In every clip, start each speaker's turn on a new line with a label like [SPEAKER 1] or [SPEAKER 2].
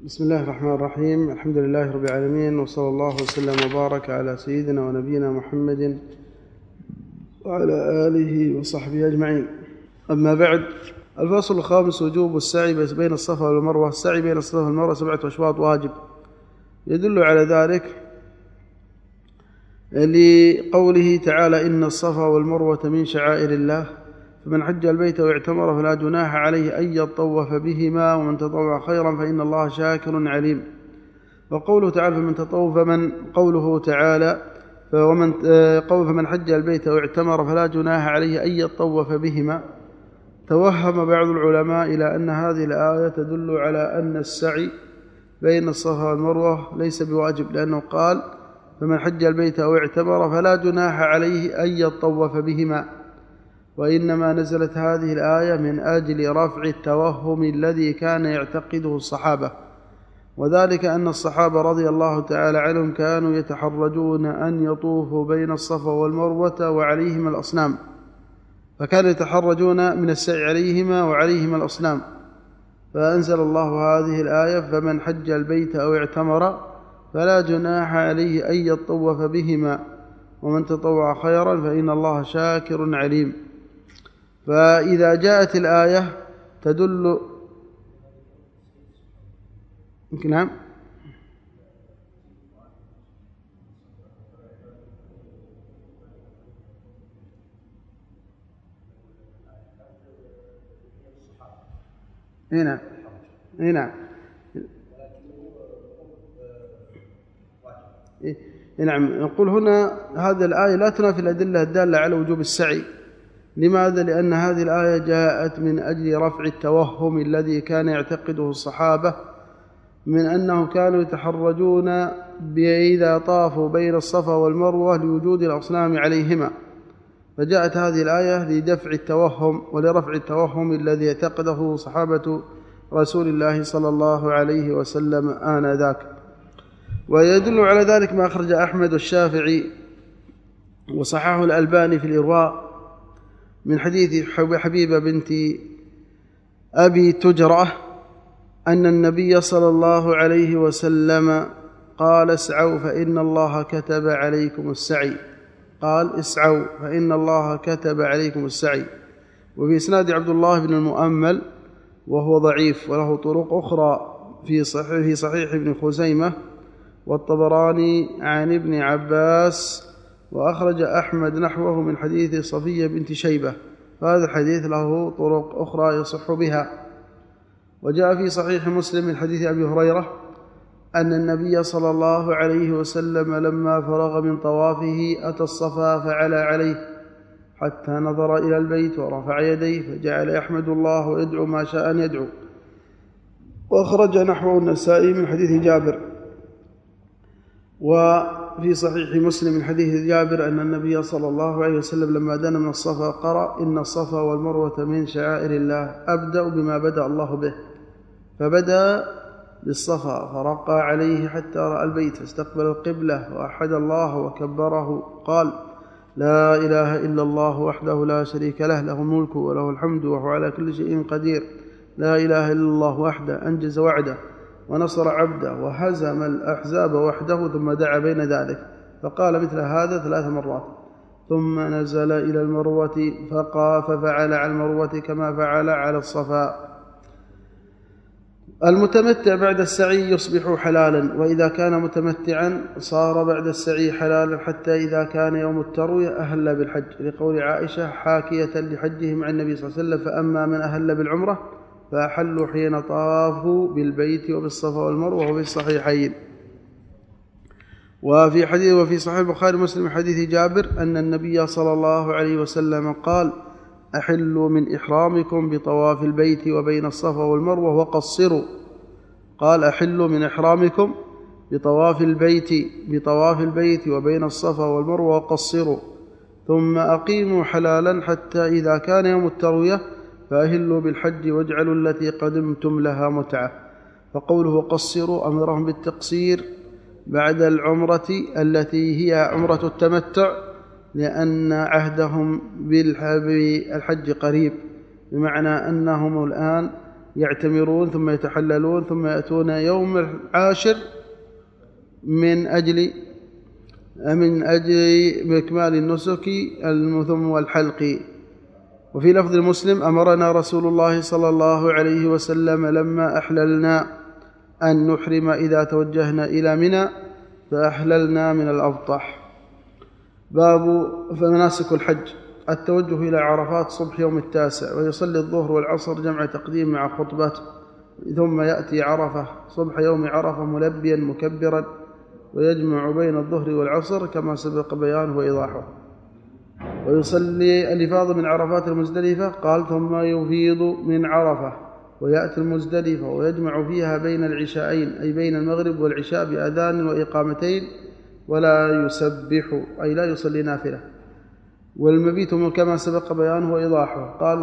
[SPEAKER 1] بسم الله الرحمن الرحيم. الحمد لله رب العالمين، وصلى الله وسلم وبارك على سيدنا ونبينا محمد وعلى آله وصحبه أجمعين. أما بعد، الفصل الخامس: وجوب السعي بين الصفا والمروة. السعي بين الصفا والمروة 7 أشواط واجب. يدل على ذلك لقوله تعالى: إن الصفا والمروة من شعائر الله، فمن حج البيت واعتمر فلا جناح عليه أن يطوف بهما، ومن تطوع خيرا فإن الله شاكر عليم. وقوله تعالى: فمن حج البيت واعتمر فلا جناح عليه أن يطوف بهما. توهم بعض العلماء إلى أن هذه الآية تدل على أن السعي بين الصفا والمروة ليس بواجب، لأنه قال: فمن حج البيت واعتمر فلا جناح عليه أن يطوف بهما. وإنما نزلت هذه الآية من أجل رفع التوهم الذي كان يعتقده الصحابة، وذلك أن الصحابة رضي الله تعالى عنهم كانوا يتحرجون أن يطوفوا بين الصفا والمروة وعليهما الأصنام، فكانوا يتحرجون من السعي عليهما وعليهما الأصنام، فأنزل الله هذه الآية: فمن حج البيت أو اعتمر فلا جناح عليه أن يطوف بهما، ومن تطوع خيرا فإن الله شاكر عليم. فإذا جاءت الآية تدل نعم هنا نعم نقول هنا هذه الآية لا تنافي الأدلة الدالة على وجوب السعي. لماذا؟ لأن هذه الآية جاءت من أجل رفع التوهم الذي كان يعتقده الصحابة من أنهم كانوا يتحرجون إذا طافوا بين الصفا والمروة لوجود الأصنام عليهما، فجاءت هذه الآية لدفع التوهم ولرفع التوهم الذي اعتقده صحابة رسول الله صلى الله عليه وسلم آنذاك. ويدل على ذلك ما أخرج أحمد والشافعي وصححه الألباني في الإرواء من حديث حبيبة بنت أبي تجرة أن النبي صلى الله عليه وسلم قال: اسعوا فإن الله كتب عليكم السعي. قال: اسعوا فإن الله كتب عليكم السعي. وفي إسناد عبد الله بن المؤمل وهو ضعيف، وله طرق أخرى في صحيح ابن خزيمة والطبراني عن ابن عباس، وأخرج أحمد نحوه من حديث صفية بنت شيبة، فهذا الحديث له طرق أخرى يصح بها. وجاء في صحيح مسلم من حديث أبي هريرة أن النبي صلى الله عليه وسلم لما فرغ من طوافه أتى الصفا فعلى عليه حتى نظر إلى البيت ورفع يديه فجعل يحمد الله ويدعو ما شاء أن يدعو. وأخرج نحوه النسائي من حديث جابر. وفي صحيح مسلم من حديث جابر أن النبي صلى الله عليه وسلم لما دنا من الصفا قرأ: إن الصفا والمروة من شعائر الله، أبدأ بما بدأ الله به. فبدأ بالصفا فرقى عليه حتى رأى البيت فاستقبل القبلة وأحد الله وكبره، قال: لا إله إلا الله وحده لا شريك له، له الملك وله الحمد وهو على كل شيء قدير، لا إله إلا الله وحده أنجز وعده ونصر عبده وهزم الأحزاب وحده. ثم دعا بين ذلك فقال مثل هذا 3 مرات، ثم نزل إلى المروة ففعل على المروة كما فعل على الصفا. المتمتع بعد السعي يصبح حلالا، وإذا كان متمتعا صار بعد السعي حلالا حتى إذا كان يوم التروية أهل بالحج، لقول عائشة حاكية لحجهم عن النبي صلى الله عليه وسلم: فأما من أهل بالعمرة فأحلوا حين طافوا بالبيت وبالصفا والمروة، وفي الصحيحين. وفي صحيح البخاري ومسلم حديث جابر أن النبي صلى الله عليه وسلم قال: أحلوا من إحرامكم بطواف البيت وبين الصفا والمروة وقصروا. قال: أحلوا من إحرامكم بطواف البيت وبين الصفا والمروة وقصروا، ثم أقيموا حلالا حتى إذا كان يوم التروية فأهلوا بالحج واجعلوا التي قدمتم لها متعة. فقوله قصروا أمرهم بالتقصير بعد العمرة التي هي عمرة التمتع، لأن عهدهم بالحج قريب، بمعنى أنهم الآن يعتمرون ثم يتحللون ثم يأتون يوم العاشر من أجل إكمال النسك ثم والحلق. وفي لفظ مسلم: أمرنا رسول الله صلى الله عليه وسلم لما أحللنا أن نحرم إذا توجهنا إلى منى فأحللنا من الأبطح. باب مناسك الحج: التوجه إلى عرفات صبح يوم 9، ويصلي الظهر والعصر جمع تقديم مع خطبته، ثم يأتي عرفة صبح يوم عرفة ملبيا مكبرا، ويجمع بين الظهر والعصر كما سبق بيانه وإيضاحه. ويصلي الإفاضة من عرفات المزدلفة، قال: ثم يفيض من عرفة ويأتي المزدلفة ويجمع فيها بين العشاءين، أي بين المغرب والعشاء، بأذان وإقامتين، ولا يسبح، أي لا يصلي نافلة. والمبيت كما سبق بيانه وإيضاحه. قال: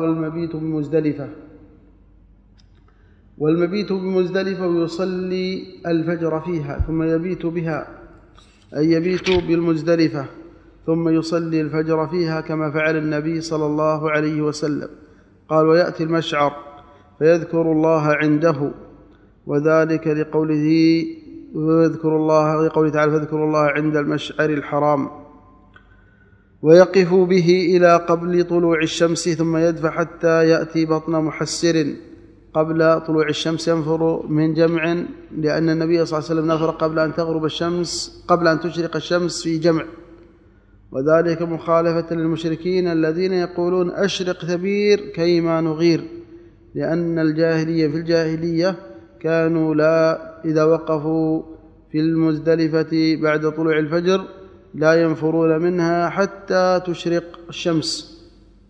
[SPEAKER 1] والمبيت بمزدلفة ويصلي الفجر فيها ثم يبيت بها، أي يبيت بالمزدلفة ثم يصلي الفجر فيها كما فعل النبي صلى الله عليه وسلم. قال: ويأتي المشعر فيذكر الله عنده، وذلك لقوله تعالى: فاذكروا الله عند المشعر الحرام. ويقف به إلى قبل طلوع الشمس ثم يدفع حتى يأتي بطن محسر. قبل طلوع الشمس ينفر من جمع، لأن النبي صلى الله عليه وسلم نفر قبل أن تشرق الشمس في جمع، وذلك مخالفة للمشركين الذين يقولون: أشرق ثبير كيما نغير، لأن في الجاهلية كانوا إذا وقفوا في المزدلفة بعد طلوع الفجر لا ينفرون منها حتى تشرق الشمس،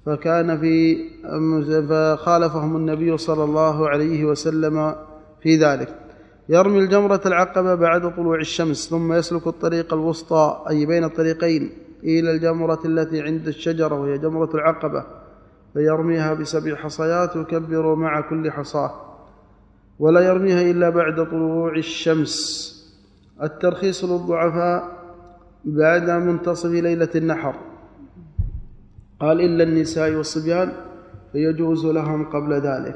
[SPEAKER 1] فخالفهم النبي صلى الله عليه وسلم في ذلك. يرمي الجمرة العقبة بعد طلوع الشمس، ثم يسلك الطريق الوسطى، أي بين الطريقين، إلى الجمرة التي عند الشجرة وهي جمرة العقبة، فيرميها ب7 حصيات ويكبر مع كل حصاة، ولا يرميها إلا بعد طلوع الشمس. الترخيص للضعفاء بعد منتصف ليلة النحر، قال: إلا النساء والصبيان فيجوز لهم قبل ذلك.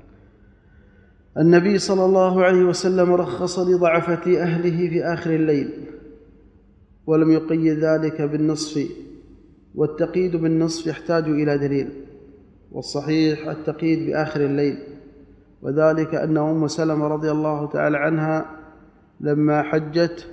[SPEAKER 1] النبي صلى الله عليه وسلم رخص لضعفة أهله في آخر الليل، ولم يقيد ذلك بالنصف، والتقييد بالنصف يحتاج إلى دليل، والصحيح التقييد بآخر الليل، وذلك أن أم سلمة رضي الله تعالى عنها لما حجت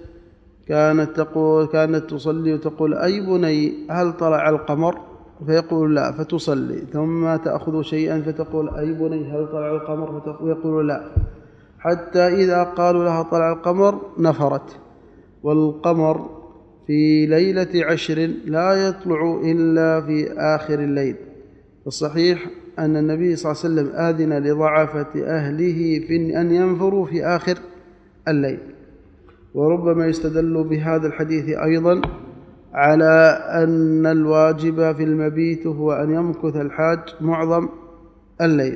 [SPEAKER 1] كانت تصلي وتقول: أي بني هل طلع القمر؟ فيقول: لا، فتصلي، ثم تأخذ شيئا فتقول: أي بني هل طلع القمر؟ فيقول: لا، حتى إذا قالوا لها طلع القمر نفرت. والقمر في ليلة 10 لا يطلع إلا في آخر الليل. الصحيح أن النبي صلى الله عليه وسلم آذن لضعفة أهله في أن ينفروا في آخر الليل. وربما يستدل بهذا الحديث أيضا على أن الواجب في المبيت هو أن يمكث الحاج معظم الليل.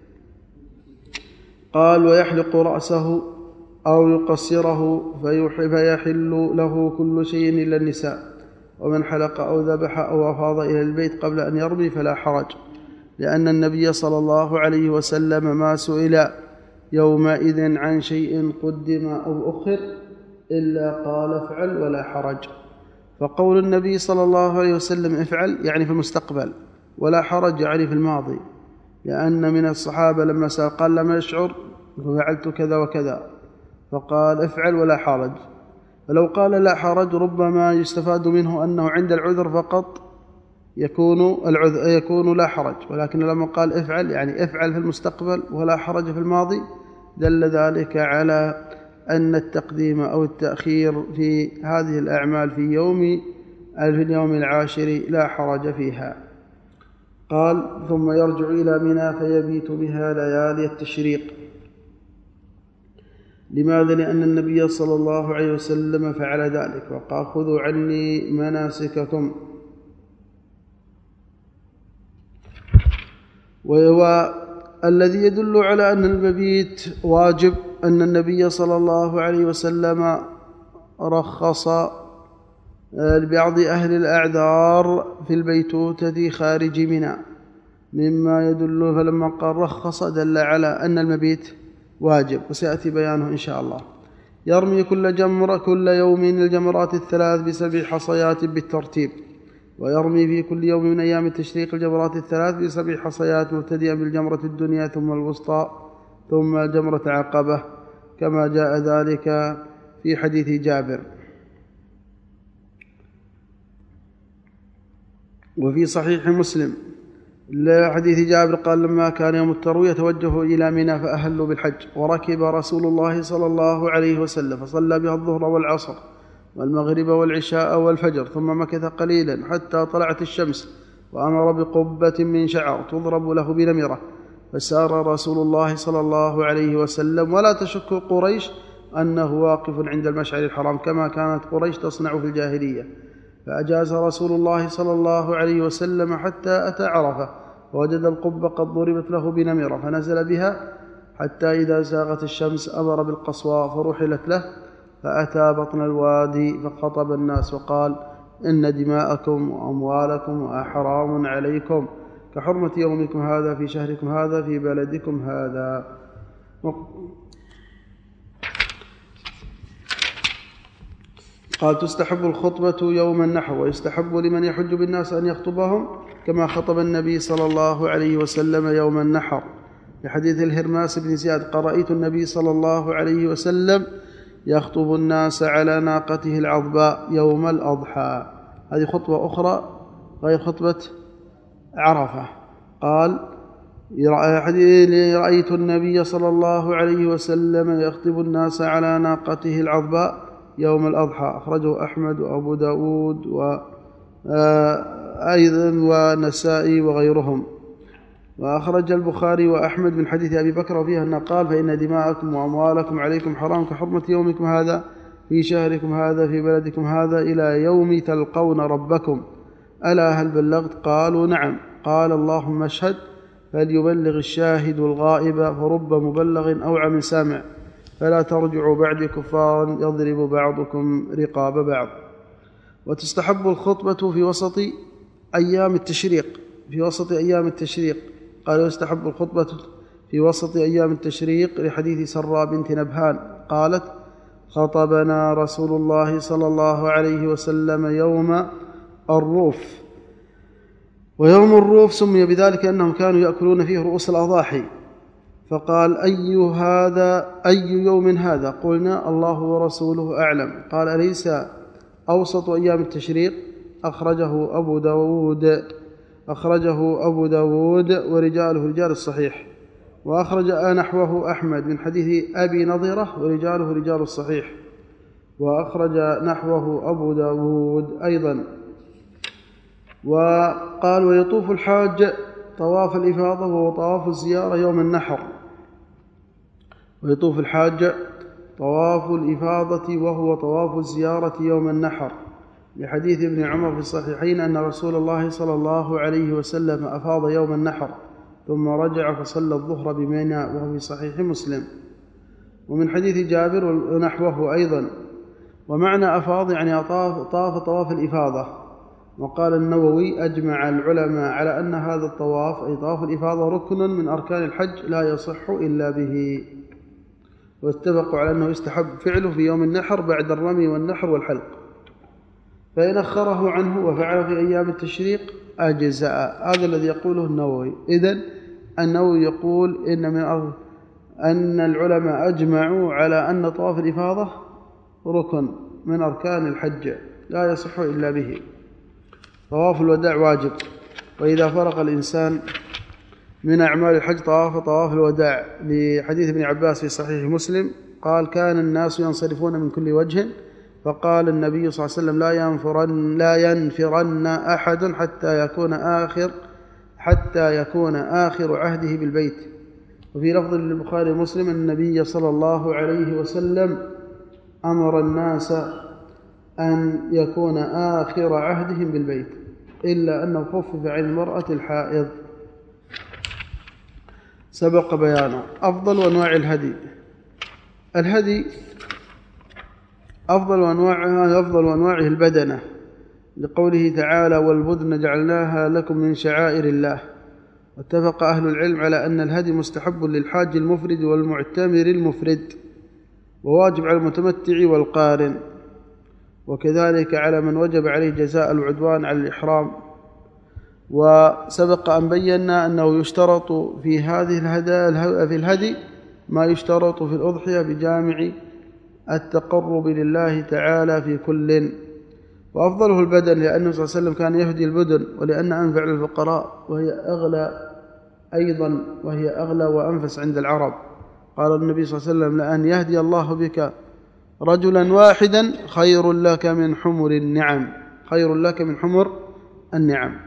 [SPEAKER 1] قال: ويحلق رأسه أو يقصره فيحل له كل شيء إلا النساء، ومن حلق أو ذبح أو أفاض إلى البيت قبل أن يرمي فلا حرج، لأن النبي صلى الله عليه وسلم ما سئل يومئذ عن شيء قدم أو أخر إلا قال: افعل ولا حرج. فقول النبي صلى الله عليه وسلم افعل يعني في المستقبل، ولا حرج يعني في الماضي، لأن من الصحابة لما سأل قال: لم يشعر ففعلت كذا وكذا، فقال: افعل ولا حرج. فلو قال لا حرج ربما يستفاد منه أنه عند العذر فقط يكون لا حرج، ولكن لما قال افعل يعني افعل في المستقبل ولا حرج في الماضي، دل ذلك على أن التقديم أو التأخير في هذه الأعمال في اليوم العاشر لا حرج فيها. قال: ثم يرجع إلى منى فيبيت بها ليالي التشريق. لماذا؟ لأن النبي صلى الله عليه وسلم فعل ذلك، وقال: خذوا عني مناسككم. وهو الذي يدل على أن المبيت واجب أن النبي صلى الله عليه وسلم رخص لبعض أهل الأعذار في البيتوتة خارج منى، مما يدل، فلما قال رخص دل على أن المبيت واجب، وسيأتي بيانه إن شاء الله. يرمي كل يوم الجمرات الثلاث ب7 حصيات بالترتيب، ويرمي في كل يوم من أيام التشريق الجمرات الثلاث ب7 حصيات، مبتدئا بالجمرة الدنيا ثم الوسطى ثم جمرة عقبة، كما جاء ذلك في حديث جابر. وفي صحيح مسلم لحديث جابر قال: لما كان يوم التروية توجهوا إلى منى فأهلوا بالحج، وركب رسول الله صلى الله عليه وسلم فصلى بها الظهر والعصر والمغرب والعشاء والفجر، ثم مكث قليلا حتى طلعت الشمس، وأمر بقبة من شعر تضرب له بنمرة، فسار رسول الله صلى الله عليه وسلم، ولا تشك قريش أنه واقف عند المشعر الحرام كما كانت قريش تصنع في الجاهلية. فأجاز رسول الله صلى الله عليه وسلم حتى أتى عرفة، ووجد القبة قد ضربت له بنمرة، فنزل بها حتى إذا زاغت الشمس أمر بالقصواء فرحلت له، فأتى بطن الوادي فخطب الناس وقال: إن دماءكم وأموالكم حرام عليكم كحرمة يومكم هذا في شهركم هذا في بلدكم هذا. قال: تستحب الخطبة يوم النحر، ويستحب لمن يحج بالناس أن يخطبهم كما خطب النبي صلى الله عليه وسلم يوم النحر، لحديث الهرماس بن زياد قال: رأيت النبي صلى الله عليه وسلم يخطب الناس على ناقته العظباء يوم الأضحى. هذه خطبة أخرى غير خطبة عرفة. قال: رأيت النبي صلى الله عليه وسلم يخطب الناس على ناقته العظباء يوم الأضحى، أخرجه أحمد وأبو داود وأيضا ونسائي وغيرهم. وأخرج البخاري وأحمد من حديث أبي بكر فيها أنه قال: فإن دماءكم وأموالكم عليكم حرام كحرمة يومكم هذا في شهركم هذا في بلدكم هذا إلى يوم تلقون ربكم، ألا هل بلغت؟ قالوا: نعم. قال: اللهم اشهد، فليبلغ الشاهد الغائب، فرب مبلغ أوعى من سامع، فلا ترجعوا بعد كفارا يضرب بعضكم رقاب بعض. وتستحب الخطبة في وسط أيام التشريق، قال: يستحب الخطبة في وسط أيام التشريق لحديث سراء بنت نبهان قالت: خطبنا رسول الله صلى الله عليه وسلم يوم الروف، ويوم الروف سمي بذلك أنهم كانوا يأكلون فيه رؤوس الأضاحي، فقال: أي يوم هذا؟ قلنا: الله ورسوله أعلم. قال: أليس أوسط أيام التشريق؟ أخرجه أبو داود ورجاله رجال الصحيح، وأخرج نحوه أحمد من حديث أبي نضرة ورجاله رجال الصحيح، وأخرج نحوه أبو داود أيضا. وقال: ويطوف الحاج طواف الإفاضة وهو طواف الزيارة يوم النحر، ويطوف الحاج طواف الإفاضة وهو طواف الزيارة يوم النحر، لحديث ابن عمر في الصحيحين أن رسول الله صلى الله عليه وسلم أفاض يوم النحر ثم رجع فصلى الظهر بمنى، وهو في صحيح مسلم. ومن حديث جابر ونحوه أيضا. ومعنى أفاض يعني طاف طواف الإفاضة. وقال النووي: أجمع العلماء على أن هذا الطواف أي طواف الإفاضة ركن من أركان الحج لا يصح إلا به، واتفقوا على أنه يستحب فعله في يوم النحر بعد الرمي والنحر والحلق، فإن أخره عنه وفعله في أيام التشريق أجزاء. هذا الذي يقوله النووي. إذن النووي يقول أن العلماء أجمعوا على أن طواف الإفاضة ركن من أركان الحج لا يصح إلا به. طواف الوداع واجب، وإذا فرغ الإنسان من أعمال الحج طواف الوداع، لحديث ابن عباس في صحيح مسلم قال: كان الناس ينصرفون من كل وجه، فقال النبي صلى الله عليه وسلم: لا ينفرن أحد حتى يكون آخر عهده بالبيت. وفي لفظ للبخاري ومسلم: النبي صلى الله عليه وسلم أمر الناس أن يكون آخر عهدهم بالبيت، إلا أنه خفف عن المرأة الحائض. سبق بيانه. أفضل أنواع الهدي أفضل أنواعه البدنة، لقوله تعالى: والبدن جعلناها لكم من شعائر الله. واتفق أهل العلم على أن الهدي مستحب للحاج المفرد والمعتمر المفرد، وواجب على المتمتع والقارن، وكذلك على من وجب عليه جزاء العدوان على الإحرام. وسبق أن بينا أنه يشترط في الهدي ما يشترط في الأضحية بجامع التقرب لله تعالى في كل، وأفضله البدن لأنه صلى الله عليه وسلم كان يهدي البدن، ولأن أنفع للفقراء وهي أغلى وأنفس عند العرب. قال النبي صلى الله عليه وسلم: لأن يهدي الله بك رجلا واحدا خير لك من حمر النعم.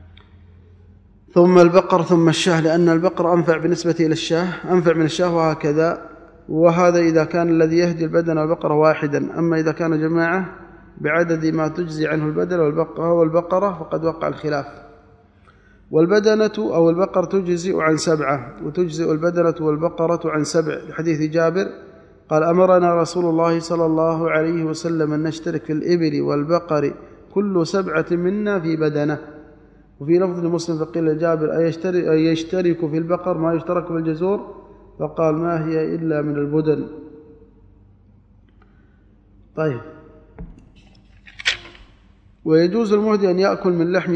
[SPEAKER 1] ثم البقر ثم الشاه، لأن البقر أنفع بالنسبة إلى الشاه، أنفع من الشاه، وهكذا. وهذا إذا كان الذي يهدي البدن والبقرة واحدا. أما إذا كان جماعة بعدد ما تجزي عنه البدن والبقرة فقد وقع الخلاف. والبدنة أو البقر تجزئ عن 7، وتجزئ البدنة والبقرة عن 7، لحديث جابر قال: أمرنا رسول الله صلى الله عليه وسلم أن نشترك في الإبل والبقر كل 7 منا في بدنة. وفي لفظ لمسلم فقيل لجابر: أيشترك في البقر ما يشترك في الجزور؟ فقال: ما هي إلا من البدن. طيب. ويجوز للمهدي أن يأكل من لحم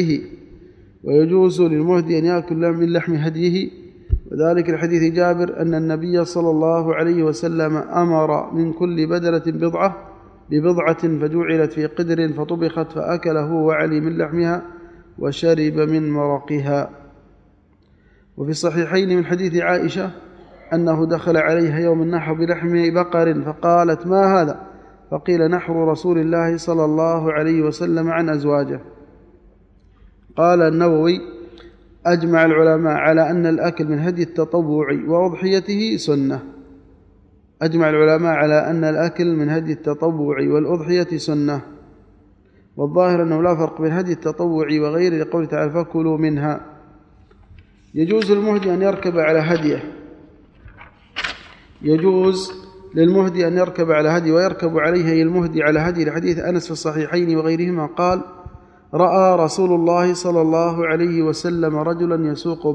[SPEAKER 1] هديه، وذلك لحديث جابر أن النبي صلى الله عليه وسلم أمر من كل بدنة ببضعة فجعلت في قدر فطبخت، فأكله وعلي من لحمها وشرب من مرقها. وفي الصحيحين من حديث عائشة أنه دخل عليها يوم النحر بلحم بقر فقالت: ما هذا؟ فقيل: نحر رسول الله صلى الله عليه وسلم عن أزواجه. قال النووي: أجمع العلماء على أن الأكل من هدي التطوع وأضحيته سنة، والظاهر أنه لا فرق بين هدي التطوع وغيره، لقوله تعالى: فكلوا منها. يجوز للمهدي أن يركب على هدي ويركب عليه المهدي على هدي، لحديث أنس في الصحيحين وغيرهما قال: رأى رسول الله صلى الله عليه وسلم رجلا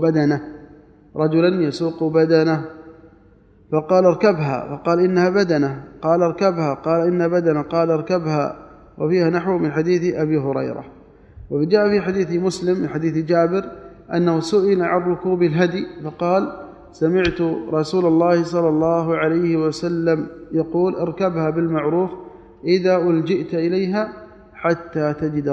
[SPEAKER 1] يسوق بدنه فقال: اركبها، فقال: إنها بدنه، قال: اركبها، قال: إنها بدنه، قال: اركبها. وفيها نحو من حديث أبي هريرة. وجاء في حديث مسلم من حديث جابر أنه سئل عن ركوب الهدي فقال: سمعت رسول الله صلى الله عليه وسلم يقول: اركبها بالمعروف إذا ألجئت إليها حتى تجد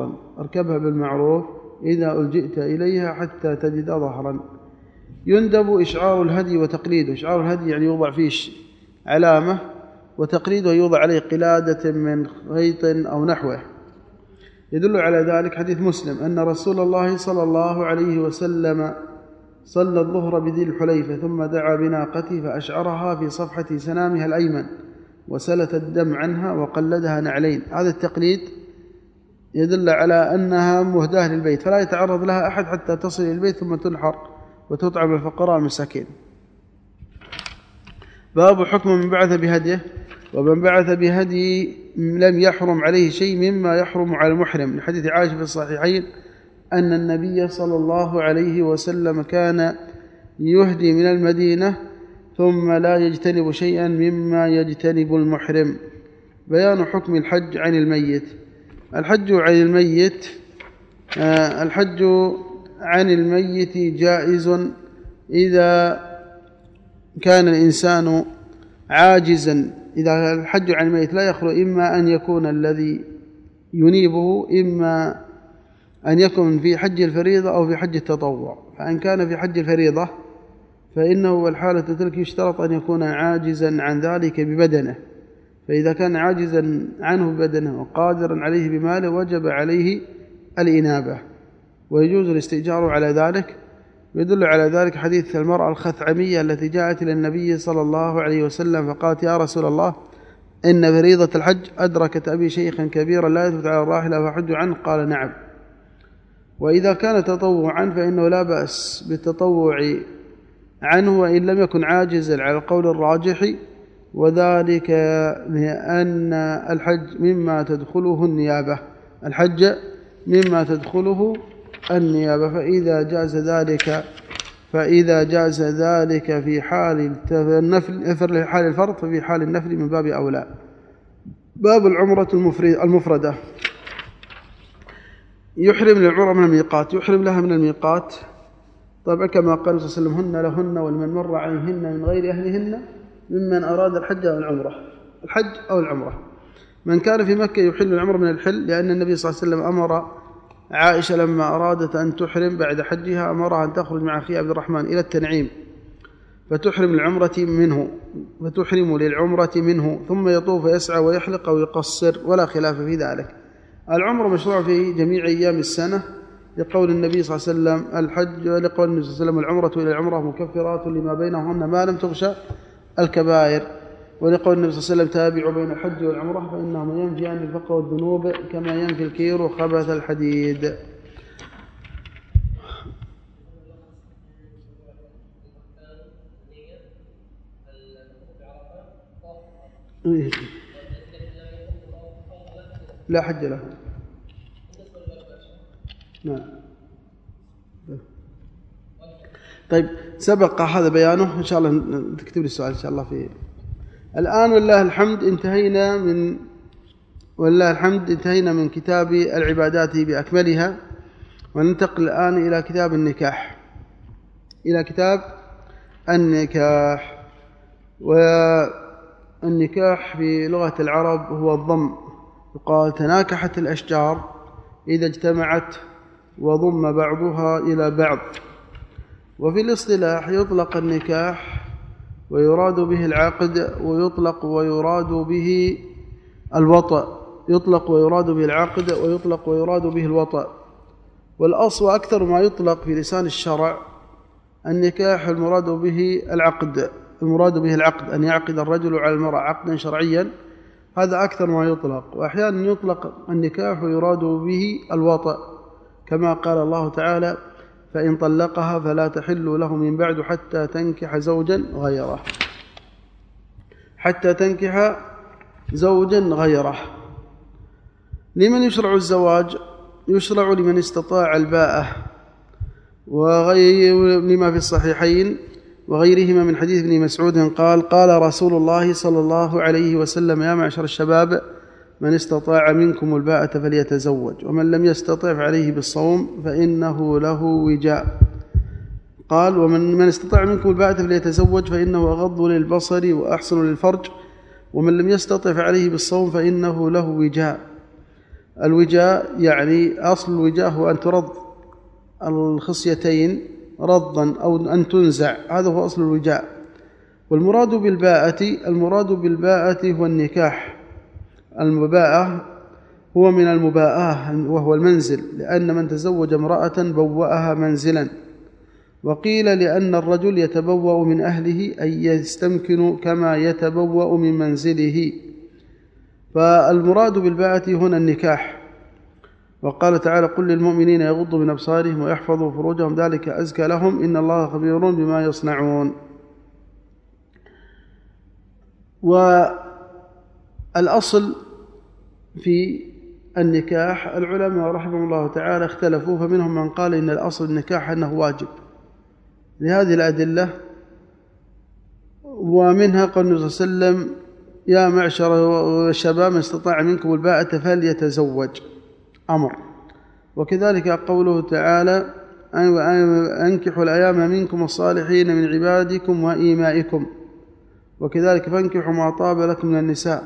[SPEAKER 1] ظهرا. يندب إشعار الهدي وتقليده. إشعار الهدي يعني يوضع فيه علامة، وتقليده يوضع عليه قلادة من خيط أو نحوه. يدل على ذلك حديث مسلم أن رسول الله صلى الله عليه وسلم صلى الظهر بذي الحليفة ثم دعا بناقته فأشعرها في صفحة سنامها الأيمن وسلت الدم عنها وقلدها نعلين. هذا التقليد يدل على أنها مهداة للبيت، فلا يتعرض لها أحد حتى تصل إلى البيت ثم تنحر وتطعم الفقراء المساكين. باب حكم من بعث بهديه. ومن بعث بهدي لم يحرم عليه شيء مما يحرم على المحرم، لحديث عائشة في الصحيحين أن النبي صلى الله عليه وسلم كان يهدي من المدينة ثم لا يجتنب شيئا مما يجتنب المحرم. بيان حكم الحج عن الميت. الحج عن الميت جائز إذا كان الإنسان عاجزا. إذا الحج عن الميت لا يخلو إما أن يكون الذي ينيبه إما أن يكون في حج الفريضة أو في حج التطوع. فإن كان في حج الفريضة فإنه والحالة تلك يشترط أن يكون عاجزا عن ذلك ببدنه، فإذا كان عاجزا عنه ببدنه وقادرا عليه بماله وجب عليه الإنابة، ويجوز الاستئجار على ذلك. ويدل على ذلك حديث المرأة الخثعمية التي جاءت إلى النبي صلى الله عليه وسلم فقالت: يا رسول الله، إن فريضة الحج أدركت أبي شيخا كبيرا لا يثبت على الراحلة فحج عنه. قال: نعم. وإذا كان تطوعا فإنه لا بأس بالتطوع عنه وإن لم يكن عاجزا على القول الراجح، وذلك لأن الحج مما تدخله النيابة. فإذا جاز ذلك في حال النفل في حال الفرض ففي حال النفل من باب أولى. باب العمرة المفردة. يحرم للعمرة من الميقات، يحرم لها من الميقات طبعا كما قال صلى الله عليه وسلم: هن لهن ولمن مر عليهن من غير أهلهن ممن أراد الحج أو العمرة. من كان في مكة يحل العمرة من الحل، لأن النبي صلى الله عليه وسلم أمر عائشة لما أرادت أن تحرم بعد حجها أمرها أن تخرج مع أخيها عبد الرحمن إلى التنعيم فتحرم للعمرة منه ثم يطوف ويسعى ويحلق أو يقصر، ولا خلاف في ذلك. العمرة مشروع في جميع أيام السنة لقول النبي صلى الله عليه وسلم الحج، ولقول النبي صلى الله عليه وسلم العمرة إلى العمرة مكفرات لما بينهن ما لم تغشى الكبائر، ولقول النبي صلى الله عليه وسلم تابعوا بين الحج والعمرة فإنهما ينفيان الفقر والذنوب كما ينفي الكير خبث الحديد. لا حج له. نعم. طيب سبق هذا بيانه، إن شاء الله تكتب لي السؤال إن شاء الله فيه. الآن والله الحمد انتهينا من كتاب العبادات بأكملها، وننتقل الآن إلى كتاب النكاح. والنكاح في لغة العرب هو الضم، يقال تناكحت الأشجار إذا اجتمعت وضم بعضها إلى بعض. وفي الاصطلاح يطلق النكاح ويراد به العقد، ويطلق ويراد به الوطأ، يطلق ويراد به العقد، ويطلق ويراد به الوطأ. والأصل أكثر ما يطلق في لسان الشرع النكاح المراد به العقد، أن يعقد الرجل على المرأة عقدا شرعيا، هذا أكثر ما يطلق. وأحيانا يطلق النكاح ويراد به الوطأ، كما قال الله تعالى: فإن طلقها فلا تحل له من بعد حتى تنكح زوجا غيره. لمن يشرع الزواج؟ يشرع لمن استطاع الباءة، لما في الصحيحين وغيرهما من حديث ابن مسعود قال رسول الله صلى الله عليه وسلم: يا معشر الشباب من استطاع منكم الباءة فليتزوج، ومن لم يستطع فعليه بالصوم فإنه له وجاء. قال: ومن استطاع منكم الباءة فليتزوج فإنه أغض للبصر وأحسن للفرج، ومن لم يستطع فعليه بالصوم فإنه له وجاء. الوجاء يعني أصل الوجاء هو أن ترض الخصيتين رضا أو أن تنزع، هذا هو أصل الوجاء. والمراد بالباءة هو النكاح. المباءة هو من المباءة وهو المنزل، لأن من تزوج امرأة بوأها منزلا. وقيل لأن الرجل يتبوأ من أهله أي يستمكن كما يتبوأ من منزله، فالمراد بالباءة هنا النكاح. وقال تعالى: قل للمؤمنين يغضوا من أبصارهم ويحفظوا فروجهم ذلك أزكى لهم إن الله خبير بما يصنعون. والأصل في النكاح العلماء رحمهم الله تعالى اختلفوا، فمنهم من قال إن الأصل النكاح أنه واجب لهذه الأدلة، ومنها قال النبي صلى الله عليه وسلم: يا معشر الشباب من استطاع منكم الباءة فليتزوج، أمر. وكذلك قوله تعالى: أنكحوا الأيام منكم الصالحين من عبادكم وإيمائكم، وكذلك فانكحوا ما طاب لكم من النساء.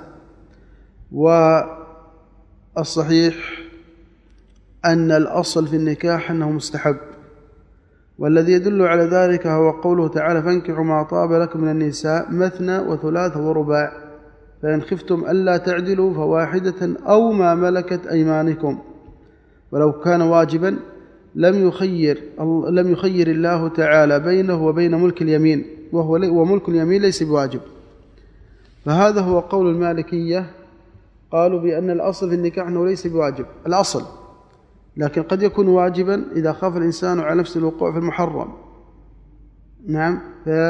[SPEAKER 1] والصحيح أن الأصل في النكاح أنه مستحب، والذي يدل على ذلك هو قوله تعالى: فانكحوا ما طاب لكم من النساء مثنى وثلاث ورباع، فإن خفتم ألا تعدلوا فواحدة أو ما ملكت أيمانكم. ولو كان واجبا لم يخير الله تعالى بينه وبين ملك اليمين، وملك اليمين ليس بواجب. فهذا هو قول المالكية، قالوا بأن الأصل في النكاح أنه ليس بواجب الأصل، لكن قد يكون واجبا إذا خاف الإنسان على نفسه الوقوع في المحرم. نعم،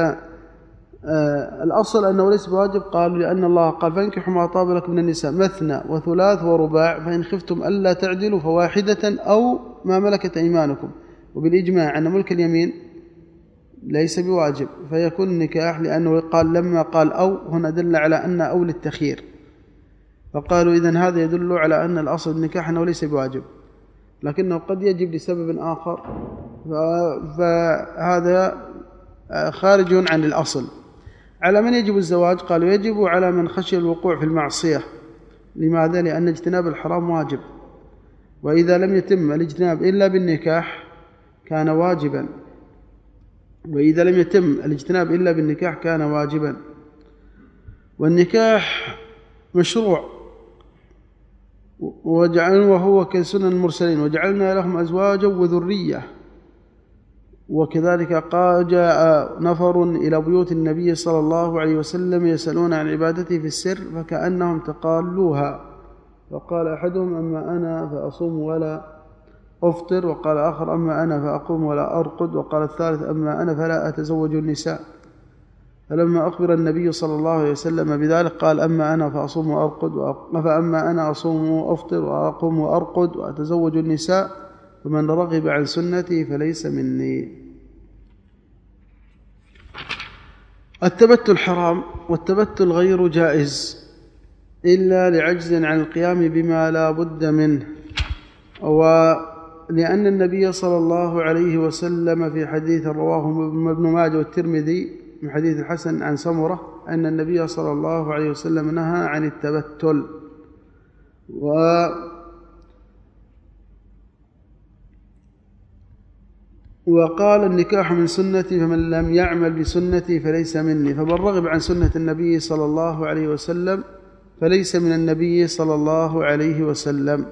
[SPEAKER 1] الأصل أنه ليس بواجب، قالوا لأن الله قال: فانكحوا ما طاب لكم من النساء مثنى وثلاث ورباع، فإن خفتم ألا تعدلوا فواحدة أو ما ملكت أيمانكم. وبالإجماع أن ملك اليمين ليس بواجب، فيكون النكاح، لأنه قال لما قال أو هنا دل على أن أو للتخيير، فقالوا إذن هذا يدل على أن الأصل النكاح أنه ليس بواجب، لكنه قد يجب لسبب آخر، فهذا خارج عن الأصل. على من يجب الزواج؟ قالوا يجب على من خشي الوقوع في المعصية. لماذا؟ لأن اجتناب الحرام واجب، وإذا لم يتم الاجتناب إلا بالنكاح كان واجبا، وإذا لم يتم الاجتناب إلا بالنكاح كان واجبا. والنكاح مشروع وهو كسنن المرسلين، وجعلنا لهم أزواجا وذرية. وكذلك جاء نفر إلى بيوت النبي صلى الله عليه وسلم يسألون عن عبادته في السر فكأنهم تقالوها، فقال أحدهم أما أنا فأصوم ولا أفطر، وقال آخر أما أنا فأقوم ولا أرقد، وقال الثالث أما أنا فلا أتزوج النساء. فلما أخبر النبي صلى الله عليه وسلم بذلك قال أما أنا فأصوم وأرقد، فأما أنا أصوم وأفطر وأقوم وأرقد وأتزوج النساء، فمن رغب عن سنتي فليس مني. التبتل حرام، والتبتل غير جائز إلا لعجز عن القيام بما لا بد منه، ولأن النبي صلى الله عليه وسلم في حديث رواه ابن ماجه والترمذي من حديث الحسن عن سمرة أن النبي صلى الله عليه وسلم نهى عن التبتل. وقال النكاح من سنتي فمن لم يعمل بسنتي فليس مني، فمن رغب عن سنة النبي صلى الله عليه وسلم فليس من النبي صلى الله عليه وسلم.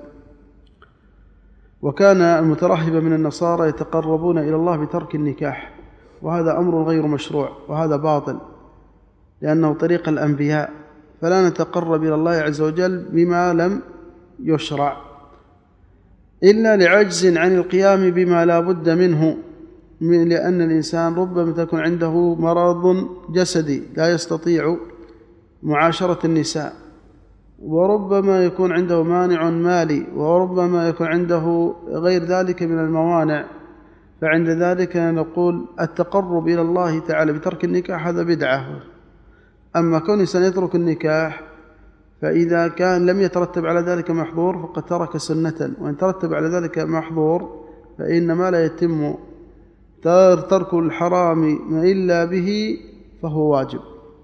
[SPEAKER 1] وكان المترهبة من النصارى يتقربون إلى الله بترك النكاح، وهذا أمر غير مشروع، وهذا باطل لأنه طريق الأنبياء، فلا نتقرب إلى الله عز وجل بما لم يشرع إلا لعجز عن القيام بما لا بد منه، لأن الإنسان ربما تكون عنده مرض جسدي لا يستطيع معاشرة النساء، وربما يكون عنده مانع مالي، وربما يكون عنده غير ذلك من الموانع، فعند ذلك نقول التقرب إلى الله تعالى بترك النكاح هذا بدعة. أما كون الإنسان يترك النكاح فإذا كان لم يترتب على ذلك محظور فقد ترك سنة، وإن ترتب على ذلك محظور فإن ما لا يتم ترك الحرام إلا به فهو واجب.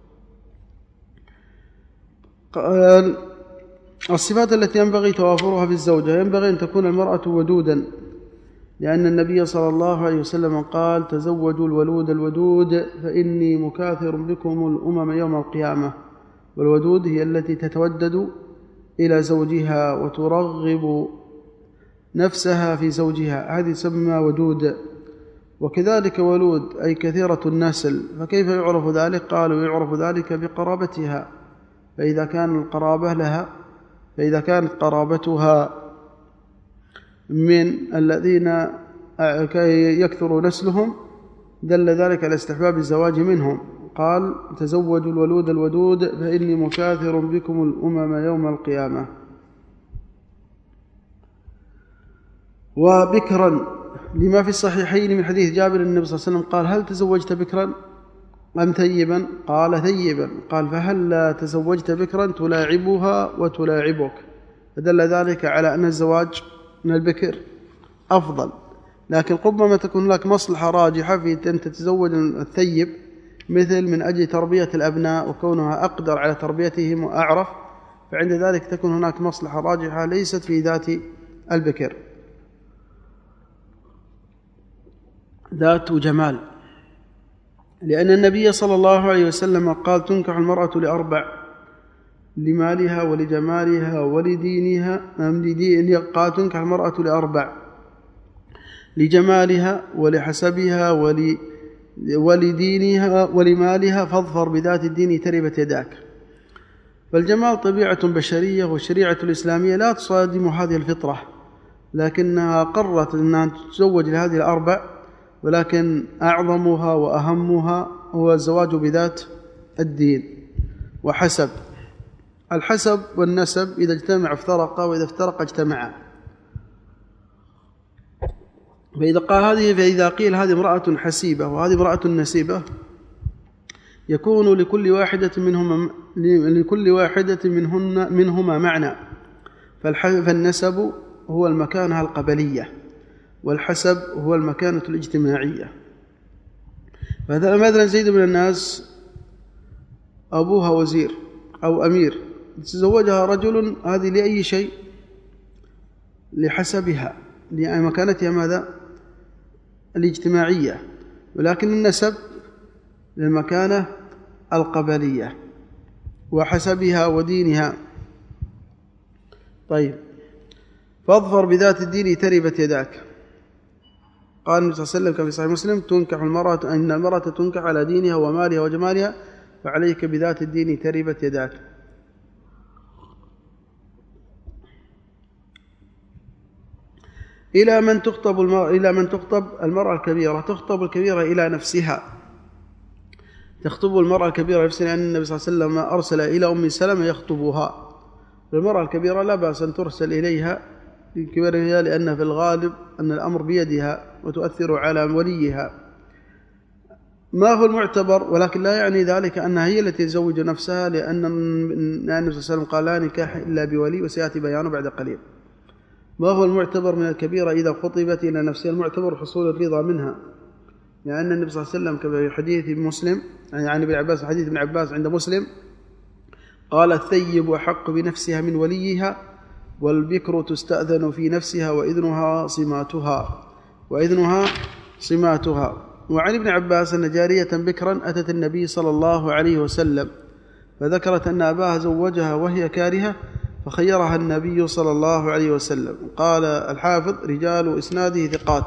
[SPEAKER 1] الصفات التي ينبغي توافرها في الزوجة: ينبغي أن تكون المرأة ودودا، لأن النبي صلى الله عليه وسلم قال: تزوجوا الولود الودود فإني مكاثر بكم الأمم يوم القيامة. والودود هي التي تتودد إلى زوجها وترغب نفسها في زوجها، هذه تسمى ودود. وكذلك ولود أي كثيرة النسل. فكيف يعرف ذلك؟ قالوا: يعرف ذلك بقرابتها، فإذا كانت قرابتها من الذين يكثر نسلهم دل ذلك على استحباب الزواج منهم. قال: تزوجوا الولود الودود فإني مكاثر بكم الأمم يوم القيامة. وبكرا لما في الصحيحين من حديث جابر النبي صلى الله عليه وسلم قال: هل تزوجت بكرا أم ثيبا؟ قال: ثيبا. قال: فهل لا تزوجت بكرا تلاعبها وتلاعبك؟ فدل ذلك على أن الزواج من البكر أفضل، لكن ربما تكون لك مصلحة راجحة في أن تتزوج الثيب، مثل من أجل تربية الأبناء وكونها أقدر على تربيتهم وأعرف، فعند ذلك تكون هناك مصلحة راجحة ليست في ذات البكر، ذات جمال. لأن النبي صلى الله عليه وسلم قال: تنكح المرأة لأربع: لمالها ولجمالها ولدينها. قال: تنكح المرأة لأربع: لجمالها ولحسبها ولدينها ولمالها، فاظفر بذات الدين تربت يداك. فالجمال طبيعة بشرية، والشريعة الإسلامية لا تصادم هذه الفطرة، لكنها قررت أنها تتزوج لهذه الأربع، ولكن أعظمها وأهمها هو الزواج بذات الدين وحسب. الحسب والنسب إذا اجتمع افترقا، وإذا افترقا اجتمعا. فإذا قيل هذه امرأة حسيبة وهذه امرأة نسيبة، يكون لكل واحدة منهما معنى. فالنسب هو المكانة القبلية، والحسب هو المكانة الاجتماعية. مثلا زيد بن الناس أبوها وزير أو أمير، تزوجها رجل، هذه لأي شيء؟ لحسبها، لمكانتها ماذا؟ الاجتماعية، ولكن النسب للمكانة القبلية وحسبها ودينها. طيب، فاظفر بذات الدين تربت يداك. قال النبي صلى الله عليه وسلم كما في صحيح مسلم: إن المرأة تنكح على دينها ومالها وجمالها، فعليك بذات الدين تربت يداك. إلى من تخطب المرأة الكبيرة؟ تخطب الكبيرة إلى نفسها، تخطب المرأة الكبيرة نفسها، لأن النبي صلى الله عليه وسلم أرسل إلى أم سلمة يخطبها. المرأة الكبيرة لا بأس أن ترسل إليها لكبرها، لأن في الغالب أن الأمر بيدها وتؤثر على وليها. ما هو المعتبر؟ ولكن لا يعني ذلك أنها هي التي تزوج نفسها، لأن النبي صلى الله عليه وسلم قال: لا نكاح إلا بولي، وسيأتي بيانه بعد قليل. ما هو المعتبر من الكبيرة إذا خطبت إلى نفسها؟ المعتبر حصول الرضا منها، لأن النبي صلى الله عليه وسلم كما في حديث مسلم يعني ابن عباس، حديث ابن عباس عند مسلم، قال: الثيب أحق بنفسها من وليها، والبكر تستأذن في نفسها وإذنها صماتها. وعن ابن عباس أن جارية بكرا أتت النبي صلى الله عليه وسلم فذكرت أن أباها زوجها وهي كارهة، فخيرها النبي صلى الله عليه وسلم. قال الحافظ: رجال إسناده ثقات.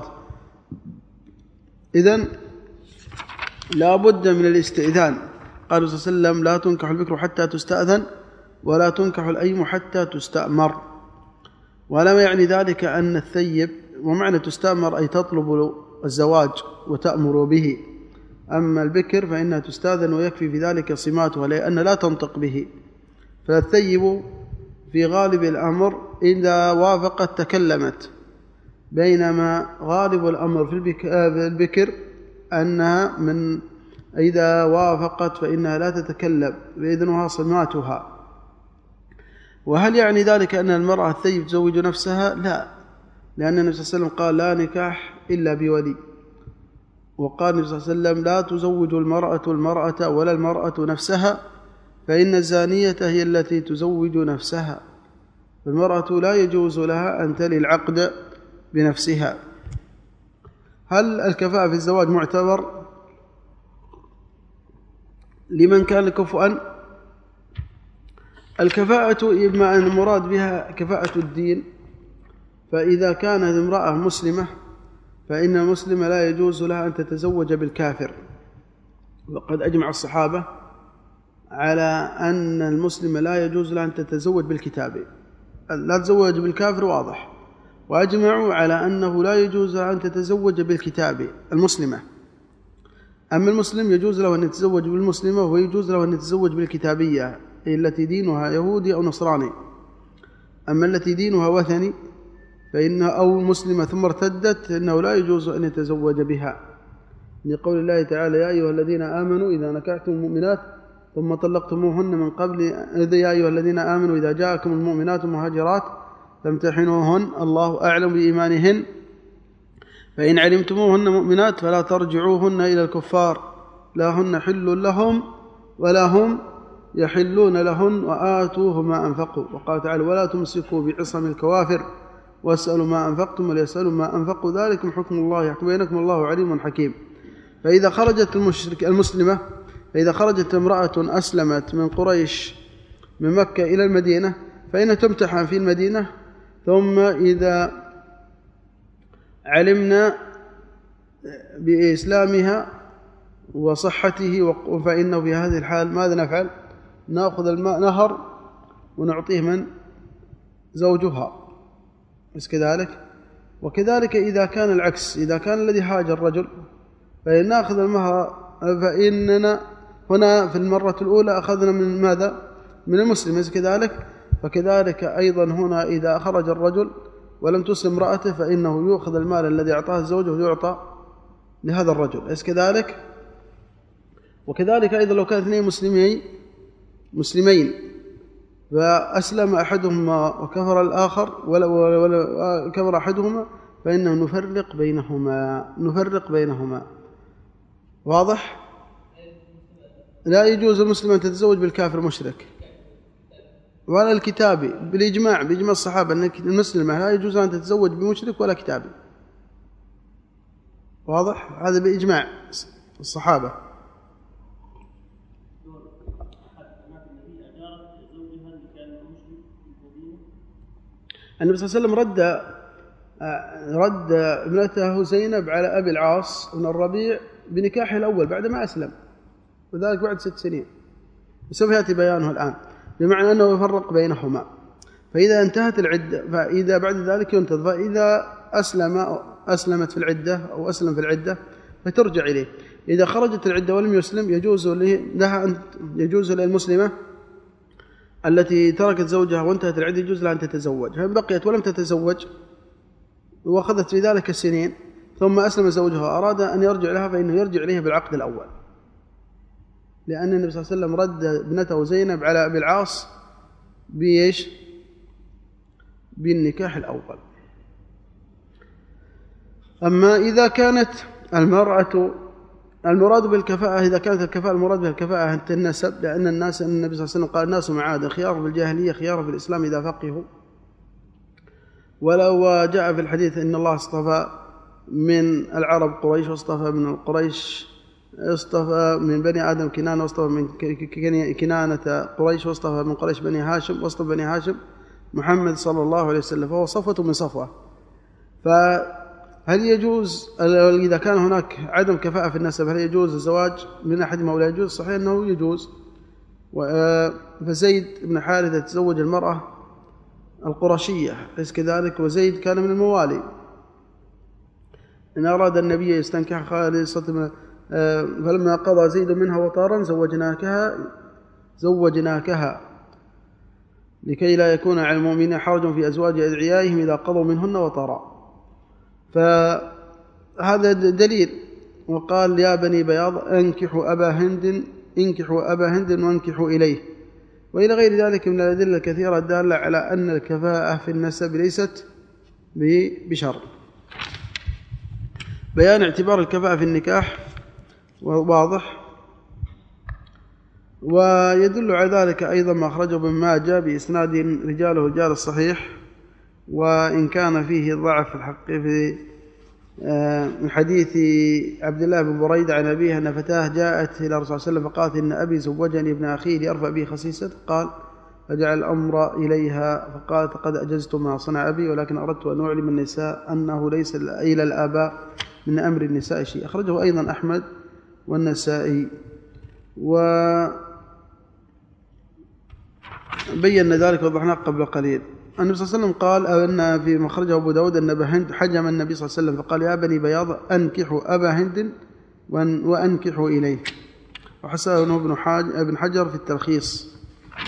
[SPEAKER 1] إذن لا بد من الاستئذان. قال صلى الله عليه وسلم: لا تنكح البكر حتى تستأذن، ولا تنكح الأيم حتى تستأمر. ولم يعني ذلك أن الثيب، ومعنى تستأمر أي تطلب الزواج وتأمر به، أما البكر فإنها تستأذن ويكفي في ذلك صماتها، لأن لا تنطق به. فالثيب في غالب الأمر إذا وافقت تكلمت، بينما غالب الأمر في البكر أنها إذا وافقت فإنها لا تتكلم، بإذنها صماتها. وهل يعني ذلك أن المرأة الثيب تزوج نفسها؟ لا، لأن النبي صلى الله عليه وسلم قال: لا نكاح إلا بولي. وقال النبي صلى الله عليه وسلم: لا تزوج المرأة ولا المرأة نفسها، فإن الزانية هي التي تزوج نفسها. فالمرأة لا يجوز لها أن تلي العقد بنفسها. هل الكفاءة في الزواج معتبر لمن كان كفؤا؟ الكفاءة إما أن المراد بها كفاءة الدين، فإذا كانت امرأة مسلمة فإن المسلمة لا يجوز لها أن تتزوج بالكافر. وقد أجمع الصحابة على أن المسلمة لا يجوز لها أن تتزوج بالكتاب، لا تتزوج بالكافر، واضح. وأجمعوا على أنه لا يجوز لها أن تتزوج بالكتاب المسلمة. أما المسلم يجوز له أن يتزوج بالمسلمة، ويجوز له أن يتزوج بالكتابية التي دينها يهودي أو نصراني. أما التي دينها وثني فإنها أو مسلمة ثم ارتدت، إنه لا يجوز أن يتزوج بها، لقول الله تعالى: يا أيها الذين آمنوا إذا نكحتم المؤمنات ثم طلقتموهن من قبل يا أيها الذين آمنوا إذا جاءكم المؤمنات مهاجرات فامتحنوهن، الله أعلم بإيمانهن، فإن علمتموهن مؤمنات فلا ترجعوهن إلى الكفار، لا هن حل لهم ولا هم يحلون لهن، وآتوهم ما أنفقوا. وقال تعالى: ولا تمسكوا بعصم الكوافر واسألوا ما أنفقتم وليسألوا ما أنفقوا، ذلكم حكم الله يحكم بينكم والله عليم حكيم. فإذا خرجت المسلمة، فإذا خرجت امرأة أسلمت من قريش من مكة إلى المدينة فإنها تمتحن في المدينة، ثم إذا علمنا بإسلامها وصحته فإنه في هذه الحال ماذا نفعل؟ نأخذ الماء نهر ونعطيه من زوجها، بس كذلك. وكذلك إذا كان العكس، إذا كان الذي هاجر الرجل فإن نأخذ المهر، فإننا هنا في المرة الأولى أخذنا من ماذا؟ من المسلم، بس كذلك. فكذلك أيضا هنا إذا خرج الرجل ولم تسلم امرأته فإنه يؤخذ المال الذي أعطاه الزوج ويعطى لهذا الرجل، أليس كذلك؟ وكذلك أيضا لو كان اثنين مسلمين فأسلم أحدهما وكفر الآخر ولا كفر أحدهما فإنه نفرق بينهما. واضح؟ لا يجوز المسلم أن تتزوج بالكافر مشرك ولا الكتابي، بإجماع الصحابة أن المسلمة لا يجوز أن تتزوج بمشرك ولا كتابي. واضح؟ هذا بإجماع الصحابة. النبي صلى الله عليه وسلم رد ابنته زينب على أبي العاص بن الربيع بنكاحه الأول بعدما أسلم، وذلك بعد 6 سنين، وسوف يأتي بيانه الآن، بمعنى أنه يفرق بينهما. فإذا انتهت العدة فإذا بعد ذلك ينتظر، فإذا أسلمت في العدة أو أسلم في العدة فترجع إليه. إذا خرجت العدة ولم يسلم يجوز للمسلمة التي تركت زوجها وانتهت العدة يجوز لها أن تتزوج، فإن بقيت ولم تتزوج وأخذت في ذلك السنين ثم أسلم زوجها وأراد أن يرجع لها فإنه يرجع إليها بالعقد الأول، لأن النبي صلى الله عليه وسلم رد ابنته زينب على أبي العاص بالنكاح الأول. أما إذا كانت المرأة المراد بالكفاءة، إذا كانت الكفاءة المراد بها الكفاءة النسب، لأن النبي صلى الله عليه وسلم قال الناس معادن، خيار في الجاهلية خيار في الإسلام إذا فقهوا. ولو جاء في الحديث إن الله اصطفى من العرب قريش، واصطفى من القريش اصطفى من بني آدم كنانة، واصطفى من كنانة قريش، واصطفى من قريش بني هاشم، واصطفى بني هاشم محمد صلى الله عليه وسلم، فهو صفوة من صفوة. فهل يجوز إذا كان هناك عدم كفاءة في النسب هل يجوز الزواج من أحدهما أو لا يجوز؟ صحيح أنه يجوز. فزيد بن حارثة تزوج المرأة القرشية، ليس كذلك؟ وزيد كان من الموالي. إن أراد النبي يستنكح خالصة فلما قضى زيد منها وطارا زوجناكها لكي لا يكون على المؤمنين حرج في أزواج أدعيائهم إذا قضوا منهن وطارا. فهذا دليل. وقال يا بني بياض انكحوا أبا هند وانكحوا إليه، وإلى غير ذلك من الأدلة الكثيرة الدالة على أن الكفاءة في النسب ليست بشرط. بيان اعتبار الكفاءة في النكاح واضح. ويدل على ذلك أيضا ما أخرجه ابن ماجه بإسناد رجاله رجال الصحيح، وإن كان فيه ضعف الحق في من حديث عبد الله بن بريدة عن أبيه أن فتاة جاءت إلى الرسول صلى الله عليه وسلم فقالت إن أبي زوجني ابن أخيه ليرفع به خسيسته، قال فجعل الأمر إليها فقالت قد أجزت ما صنع أبي، ولكن أردت أن أعلم النساء أنه ليس إلى الآباء من أمر النساء شيء. أخرجه أيضا أحمد والنسائي. وبين ذلك وضحناه قبل قليل. النبي صلى الله عليه وسلم قال أن في مخرجه أبو داود أن أبا هند حجم النبي صلى الله عليه وسلم فقال يا بني بياض أنكحوا أبا هند وأنكحوا إليه، وحسنه ابن حجر في التلخيص.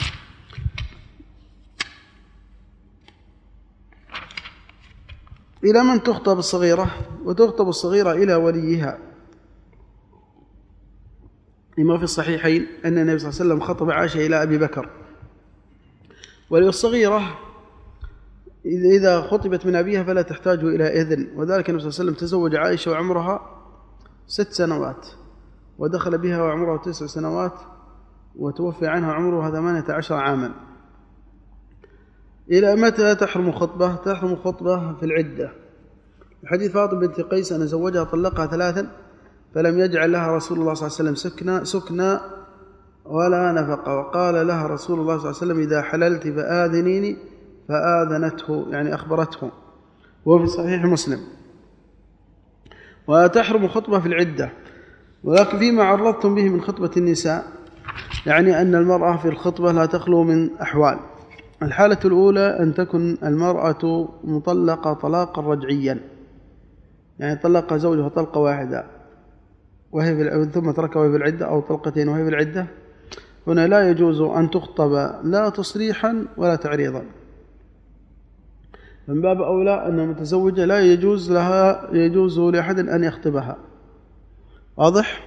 [SPEAKER 1] إلى من تخطب الصغيرة؟ وتخطب الصغيرة إلى وليها، لما في الصحيحين أن النبي صلى الله عليه وسلم خطب عائشة إلى أبي بكر. وللصغيرة إذا خطبت من أبيها فلا تحتاج إلى إذن، وذلك النبي صلى الله عليه وسلم تزوج عائشة وعمرها 6 سنوات، ودخل بها وعمرها 9 سنوات، وتوفي عنها عمرها 18 عاما. إلى متى تحرم خطبة؟ تحرم خطبة في العدة. حديث فاطمة بنت قيس أن زوجها طلقها 3 فلم يجعل لها رسول الله صلى الله عليه وسلم سكنى ولا نفقة، وقال لها رسول الله صلى الله عليه وسلم إذا حللت فآذنيني، فآذنته يعني أخبرته، وهو في صحيح مسلم. وتحرم خطبة في العدة، ولكن فيما عرضتم به من خطبة النساء يعني أن المرأة في الخطبة لا تخلو من أحوال. الحالة الأولى أن تكون المرأة مطلقة طلاقا رجعيا، يعني طلقها زوجها طلقة واحدة وهي ثم تركها وهي في العدة، أو طلقتين وهي في العدة. هنا لا يجوز أن تخطب لا تصريحا ولا تعريضا، من باب أولى أن المتزوجة لا يجوز لأحد أن يخطبها. واضح؟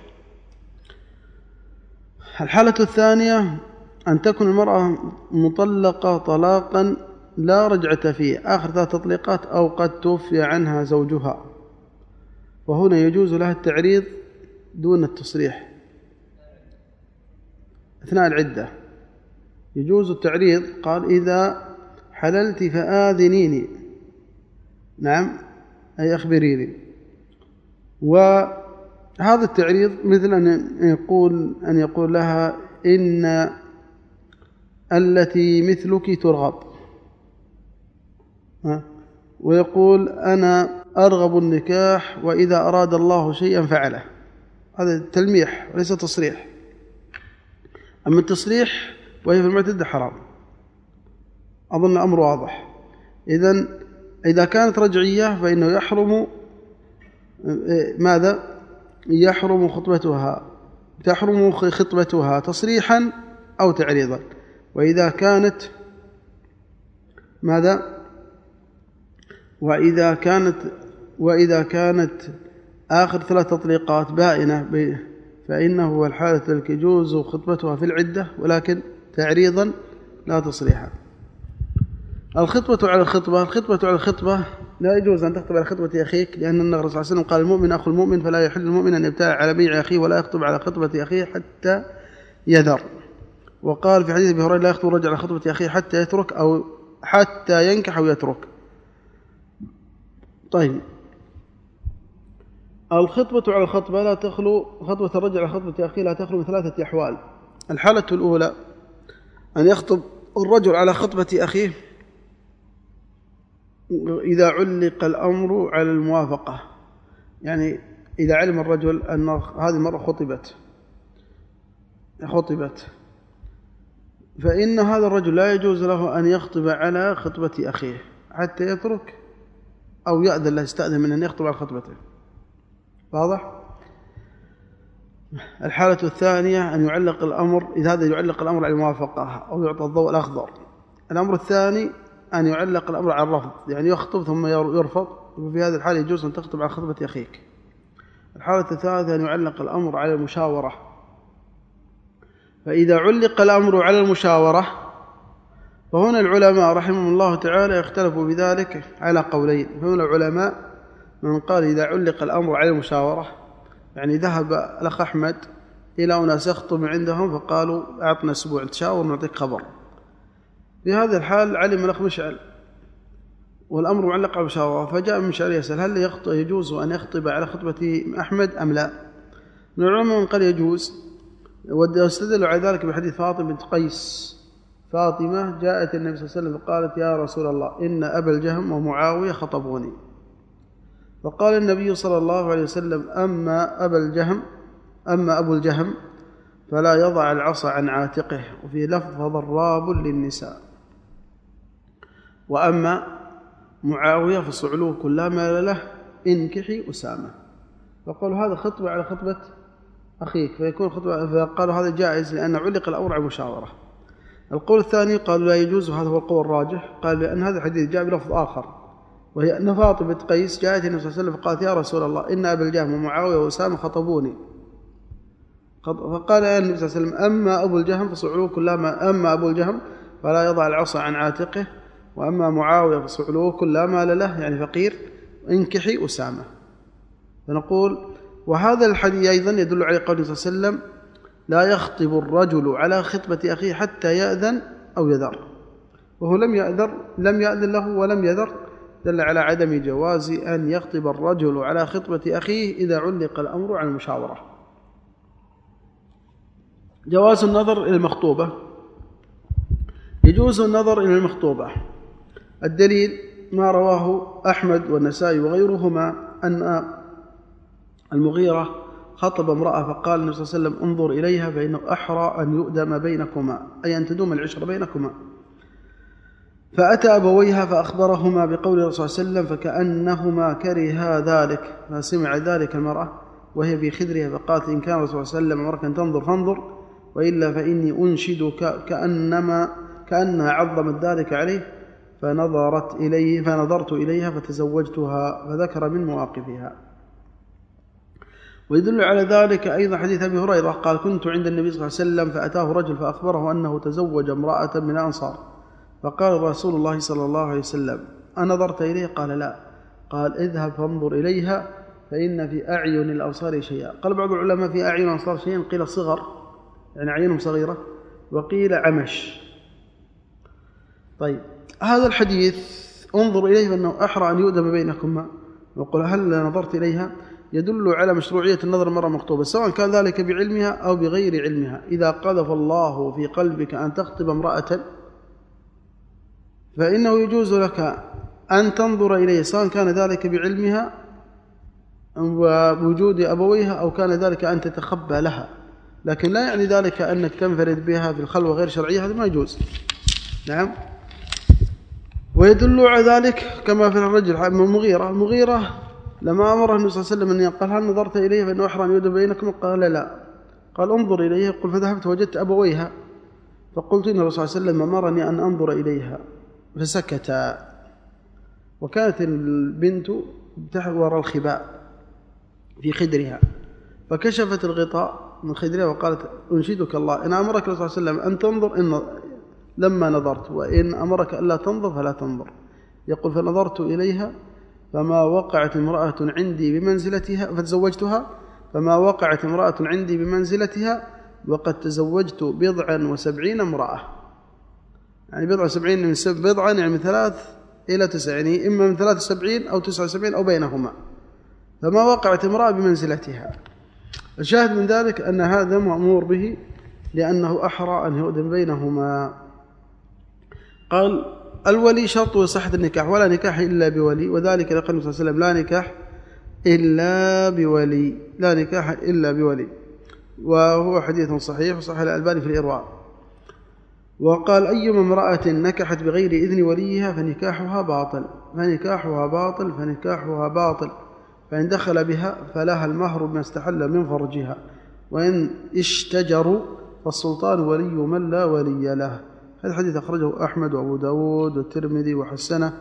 [SPEAKER 1] الحالة الثانية أن تكون المرأة مطلقة طلاقا لا رجعة فيه، آخر 3 تطليقات أو قد توفي عنها زوجها، وهنا يجوز لها التعريض دون التصريح أثناء العدة. يجوز التعريض، قال إذا حللت فآذنيني، نعم أي أخبريني. وهذا التعريض مثل أن يقول لها إن التي مثلك ترغب، ويقول أنا أرغب النكاح وإذا أراد الله شيئا فعله. هذا تلميح وليس تصريح. أما التصريح وهي في المعتدة حرام. أظن الأمر واضح. إذا كانت رجعية فإنه يحرم ماذا؟ يحرم خطبتها تصريحا أو تعريضا. وإذا كانت آخر 3 تطليقات بائنة فإنه هو الحالة التي يجوز خطبتها في العدة ولكن تعريضا لا تصريحا. الخطبة على الخطبة لا يجوز أن تخطب على خطبة أخيك، لأن النبي صلى الله عليه وسلم قال المؤمن أخو المؤمن، فلا يحل المؤمن أن يبتاع على بيع أخيه ولا يخطب على خطبة أخيه حتى يذر. وقال في حديث أبي هريرة لا يخطب الرجل على خطبة أخيه حتى يترك أو حتى ينكح أو يترك. طيب، الخطبة على الخطبة لا تخلو، خطبة الرجل على خطبة أخيه لا تخلو من 3 أحوال. الحالة الأولى أن يخطب الرجل على خطبة أخيه إذا علق الأمر على الموافقة، يعني إذا علم الرجل أن هذه المرأة خطبت فإن هذا الرجل لا يجوز له أن يخطب على خطبة أخيه حتى يترك أو يأذن له، يستأذن من أن يخطب على خطبته. واضح؟ الحالة الثانية أن يعلق الأمر، إذا هذا يعلق الأمر على الموافقة أو يعطى الضوء الأخضر. الأمر الثاني أن يعلق الأمر على الرفض، يعني يخطب ثم يرفض، وفي هذه الحالة يجوز أن تخطب على خطبة أخيك. الحالة الثالثة أن يعلق الأمر على المشاورة. فإذا علق الأمر على المشاورة فهنا العلماء رحمهم الله تعالى يختلفوا بذلك على قولين. فهنا العلماء من قال إذا علق الأمر على المشاورة، يعني ذهب الأخ أحمد إلى أناس يخطب عندهم فقالوا أعطنا أسبوع تشاور نعطيك خبر. في هذا الحال علم الأخ مشعل والأمر معلق على المشاورة، فجاء مشعل يسأل هل يجوز أن يخطب على خطبة أحمد أم لا؟ من العلماء من قال يجوز، واستدلوا على ذلك بحديث فاطمة بنت قيس. فاطمة جاءت النبي صلى الله عليه وسلم فقالت يا رسول الله إن أبا الجهم ومعاوية خطبوني. فقال النبي صلى الله عليه وسلم أما أبو الجهم فلا يضع العصا عن عاتقه، وفي لفظ ضراب للنساء، وأما معاوية فصعلوه كل ما له انكحي أسامة. فقالوا هذا خطبة على خطبة أخيك فيكون خطبة، فقالوا هذا جائز لأن علق الأمر على المشاورة. القول الثاني قالوا لا يجوز، وهذا هو القول الراجح، قال لأن هذا الحديث جاء بلفظ آخر، وهي أن فاطمة قيس جاءت النبي صلى الله عليه وسلم فقالت يا رسول الله إن أبا الجهم ومعاوية وأسامة خطبوني. فقال النبي صلى الله عليه وسلم أما أبو الجهم فصعلوه كلما، أما أبو الجهم فلا يضع العصا عن عاتقه، وأما معاوية فصعلوه كل مال له، يعني فقير، انكحي أسامة. فنقول وهذا الحديث أيضا يدل على قوله صلى الله عليه وسلم لا يخطب الرجل على خطبة أخيه حتى يأذن أو يذر، وهو لم يأذن له ولم يذر، دل على عدم جواز أن يخطب الرجل على خطبة أخيه إذا علق الأمر على المشاورة. جواز النظر إلى المخطوبة. يجوز النظر إلى المخطوبة. الدليل ما رواه أحمد والنسائي وغيرهما أن المغيرة خطب امرأة فقال النبي صلى الله عليه وسلم انظر إليها فإنه أحرى أن يؤدم بينكما، أي أن تدوم العشرة بينكما. فأتى أبويها فأخبرهما بقول الرسول صلى الله عليه وسلم فكأنهما كرها ذلك، فسمع ذلك المرأة وهي في خدرها فقالت إن كان الرسول صلى الله عليه وسلم أمرك أن تنظر فانظر، وإلا فإني أنشد كأنها عظمت ذلك عليه. فنظرت إليها فتزوجتها، فذكر من مواقفها. ويدل على ذلك أيضا حديث أبي هريرة قال: كنت عند النبي صلى الله عليه وسلم فأتاه رجل فأخبره أنه تزوج امرأة من الأنصار، فقال رسول الله صلى الله عليه وسلم: أنظرت إليه؟ قال: لا. قال: اذهب فانظر إليها فإن في أعين الأبصار شيئا. قال بعض العلماء: في أعين الأبصار شيئا، قيل صغر يعني عينهم صغيرة، وقيل عمش. طيب، هذا الحديث انظر إليه فإنه أحرى أن يؤدم بينكما، وقل هل نظرت إليها، يدل على مشروعية النظر المرأة مخطوبة، سواء كان ذلك بعلمها أو بغير علمها. إذا قذف الله في قلبك أن تخطب امرأة فإنه يجوز لك أن تنظر إليه، سواء كان ذلك بعلمها وبوجود أبويها أو كان ذلك أن تتخبى لها، لكن لا يعني ذلك أنك تنفرد بها في الخلوة غير شرعية، هذا ما يجوز. نعم. ويدل على ذلك كما في الرجل المغيرة لما أمره النبي صلى الله عليه وسلم أن يقال: هل نظرت إليه فإنه أحرى أن يؤدم بينكم؟ قال: لا. قال: انظر إليه. قل: فذهبت وجدت أبويها فقلت إن الرسول صلى الله عليه وسلم أمرني أن أنظر إليها، فسكت. وكانت البنت وراء الخباء في خدرها، فكشفت الغطاء من خدرها وقالت: أنشدك الله إن أمرك الرسول صلى الله عليه وسلم أن تنظر لما نظرت، وإن أمرك ألا تنظر فلا تنظر. يقول: فنظرت إليها فما وقعت امرأة عندي بمنزلتها فتزوجتها، فما وقعت امرأة عندي بمنزلتها، وقد تزوجت 70 امرأة. يعني 70 من بضعا يعني من 3 إلى 9، يعني إما من 73 أو 79 أو بينهما، فما وقعت امرأة بمنزلتها. الشاهد من ذلك أن هذا مأمور به لأنه أحرى أن يؤدم بينهما. قال: الولي شرط صحة النكاح، ولا نكاح إلا بولي، وذلك لقول النبي صلى الله عليه وسلم: لا نكاح إلا بولي، لا نكاح إلا بولي. وهو حديث صحيح وصحح الألباني في الإرواء. وقال: أيما امرأة نكحت بغير إذن وليها فنكاحها باطل، فنكاحها باطل، فنكاحها باطل، فإن دخل بها فلها المهر بما استحل من فرجها، وإن اشتجروا فالسلطان ولي من لا ولي له. هذا الحديث أخرجه أحمد وأبو داود والترمذي وحسنه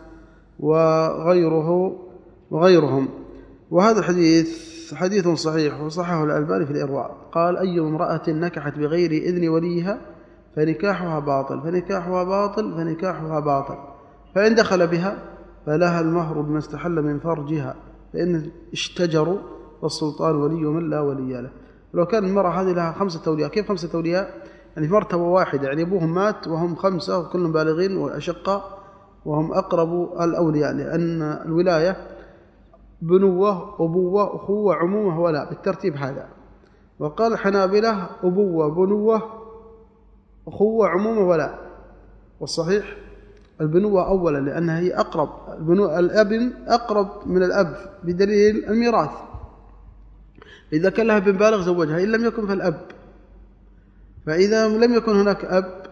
[SPEAKER 1] وغيرهم. وهذا الحديث حديث صحيح وصححه الألباني في الإرواء. قال: أي امرأة نكحت بغير إذن وليها فنكاحها باطل، فنكاحها باطل، فنكاحها باطل، فإن دخل بها فلها المهر بما استحل من فرجها، فإن اشتجروا فالسلطان ولي من لا ولي له. لو كان المرأة هذه لها 5 أولياء، كيف 5 أولياء؟ يعني في مرتبة واحدة، يعني أبوهم مات وهم 5 وكلهم بالغين وأشقاء وهم أقرب الأولياء، لأن الولاية بنوة، أبوة، أخوة، عمومة، ولا بالترتيب هذا. وقال الحنابلة: أبوة، بنوة، أخوة، عمومة، ولا. والصحيح البنوة أولا لأنها هي أقرب، الابن أقرب من الأب بدليل الميراث، إذا كان لها ابن بالغ زوجها، إن لم يكن فالأب، فإذا لم يكن هناك أب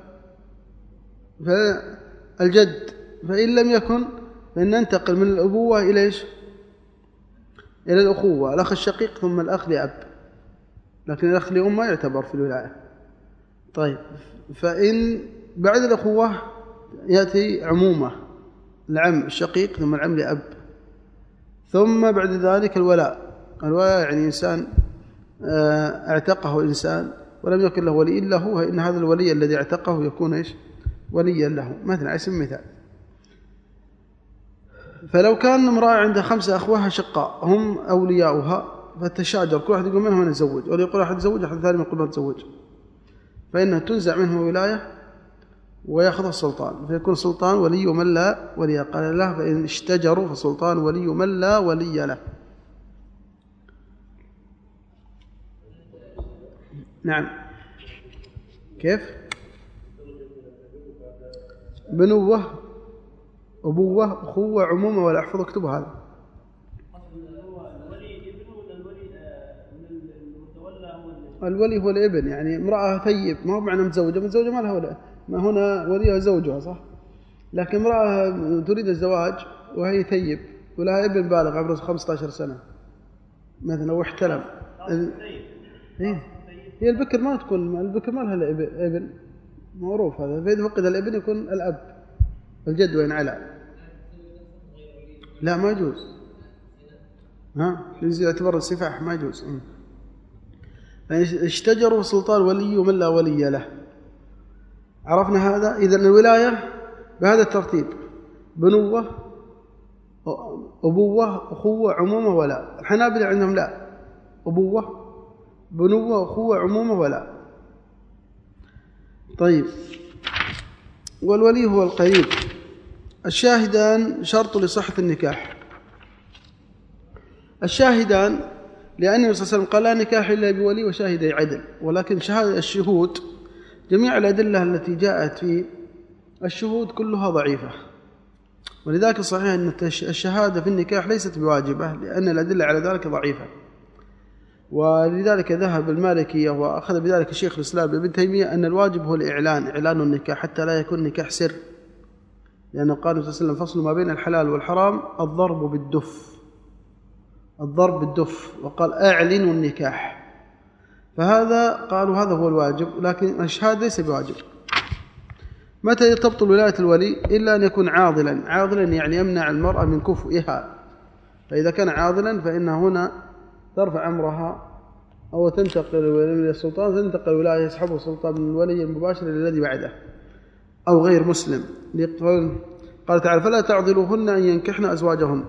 [SPEAKER 1] فالجد، فإن لم يكن فإن ننتقل من الأبوة إلى إيش؟ إلى الأخوة، الأخ الشقيق ثم الأخ لأب، لكن الأخ لأم ما يعتبر في الولاية. طيب، فإن بعد الأخوة يأتي عمومة، العم الشقيق ثم العم لأب، ثم بعد ذلك الولاء يعني إنسان اعتقه إنسان ولم يكن له ولي إلا هو، فإن هذا الولي الذي اعتقه يكون إيش؟ وليا له. مثلا اسم مثال، فلو كان امرأة عندها 5 أخوها شقاء هم أولياؤها، فتشاجر كل واحد يقول منهم أنا أتزوج، ولا يقول أحد أتزوج، أحد ثاني يقول ما أتزوج، فإنها تنزع منه ولاية ويأخذ السلطان، فيكون السلطان ولي من لا ولي. قال له: فإن اشتجروا فالسلطان ولي من لا ولي له. نعم. كيف؟ بنوة، أبوة، أخوة، عمومة، ولا. أحفظ اكتبوا هذا. الولي هو الابن، يعني امرأة ثيب، ما هو معنى متزوجة ما لها ولا، ما هنا وليها زوجها صح، لكن امرأة تريد الزواج وهي ثيب ولها ابن بالغ عمره 15 سنة مثلا واحتلم، هي البكر ما تكون، البكر ما لها ابن معروف هذا، فإذا فقد الابن يكون الأب، الجد وإن علا. لا ما يجوز، يعتبر السفاح ما يجوز. اشتجروا سلطان ولي ومن لا ولي له. عرفنا هذا. إذن الولاية بهذا الترتيب: بنوة، أبوة، أخوة، عمومة، ولاء. الحنابلة عندهم لا، أبوة، بنوة، أخوة، عمومة، ولاء. طيب، والولي هو القريب. الشاهدان شرط لصحة النكاح. الشاهدان لأن النبي صلى الله عليه وسلم قال: لا نكاح إلا بولي وشاهدي عدل. ولكن شهادة الشهود، جميع الأدلة التي جاءت في الشهود كلها ضعيفة، ولذلك صحيح أن الشهادة في النكاح ليست بواجبة، لأن الأدلة على ذلك ضعيفة. ولذلك ذهب المالكية وأخذ بذلك الشيخ الإسلام ابن تيمية أن الواجب هو إعلان النكاح حتى لا يكون نكاح سر، لأنه قال صلى الله عليه وسلم: فصل ما بين الحلال والحرام الضرب بالدف، وقال: أعلنوا النكاح. فهذا قالوا هذا هو الواجب، لكن الشهادة ليس بواجب. متى تبطل ولاية الولي؟ إلا أن يكون عاضلا يعني يمنع المرأة من كفئها. فإذا كان عاضلا فإن هنا ترفع أمرها أو تنتقل إلى السلطان، تنتقل الولاية، يسحبه السلطان من الولي المباشر للذي بعده أو غير مسلم. قال تعالى: فلا تعضلوهن أن ينكحن أزواجهن.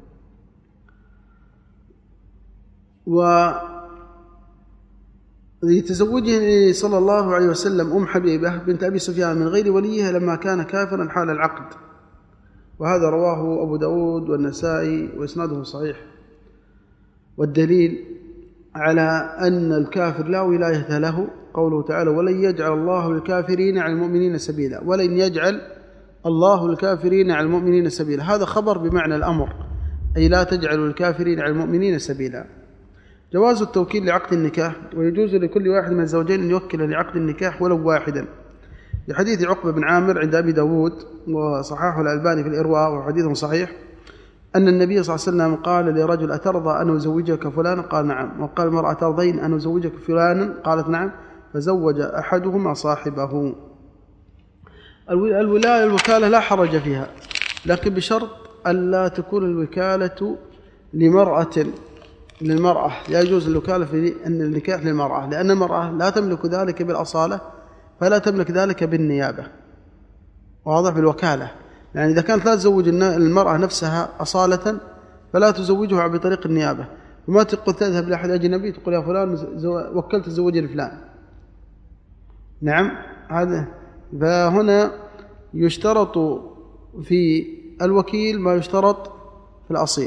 [SPEAKER 1] ولتزوجه صلى الله عليه وسلم أم حبيبة بنت أبي سفيان من غير وليها لما كان كافرا حال العقد، وهذا رواه أبو داود والنسائي وإسناده صحيح. والدليل على أن الكافر لا ولاية له قوله تعالى: ولن يجعل الله الكافرين على المؤمنين سبيلا. ولن يجعل الله الكافرين على المؤمنين سبيلا، هذا خبر بمعنى الأمر، أي لا تجعلوا الكافرين على المؤمنين سبيلا. جواز التوكيل لعقد النكاح، ويجوز لكل واحد من الزوجين أن يوكل لعقد النكاح ولو واحدا، لحديث عقبة بن عامر عند أبي داود وصححه الألباني في الإرواء وحديث صحيح، أن النبي صلى الله عليه وسلم قال لرجل: أترضى أن أزوجك فلانا؟ قال: نعم. وقال المرأة: ترضين أن أزوجك فلانا؟ قالت: نعم. فزوج أحدهما صاحبه. الوكالة لا حرج فيها، لكن بشرط ألا تكون الوكالة للمرأة. لا يجوز الوكالة في أن النكاح للمرأة، لأن المرأة لا تملك ذلك بالأصالة، فلا تملك ذلك بالنيابة. واضح؟ بالوكالة، يعني إذا كانت لا تزوج المرأة نفسها أصالة فلا تزوجها بطريق النيابة. وما تقول تذهب لأحد أجنبي تقول: يا فلان وكلت تزوجني فلان. نعم، هذا. فهنا يشترط في الوكيل ما يشترط في الأصيل.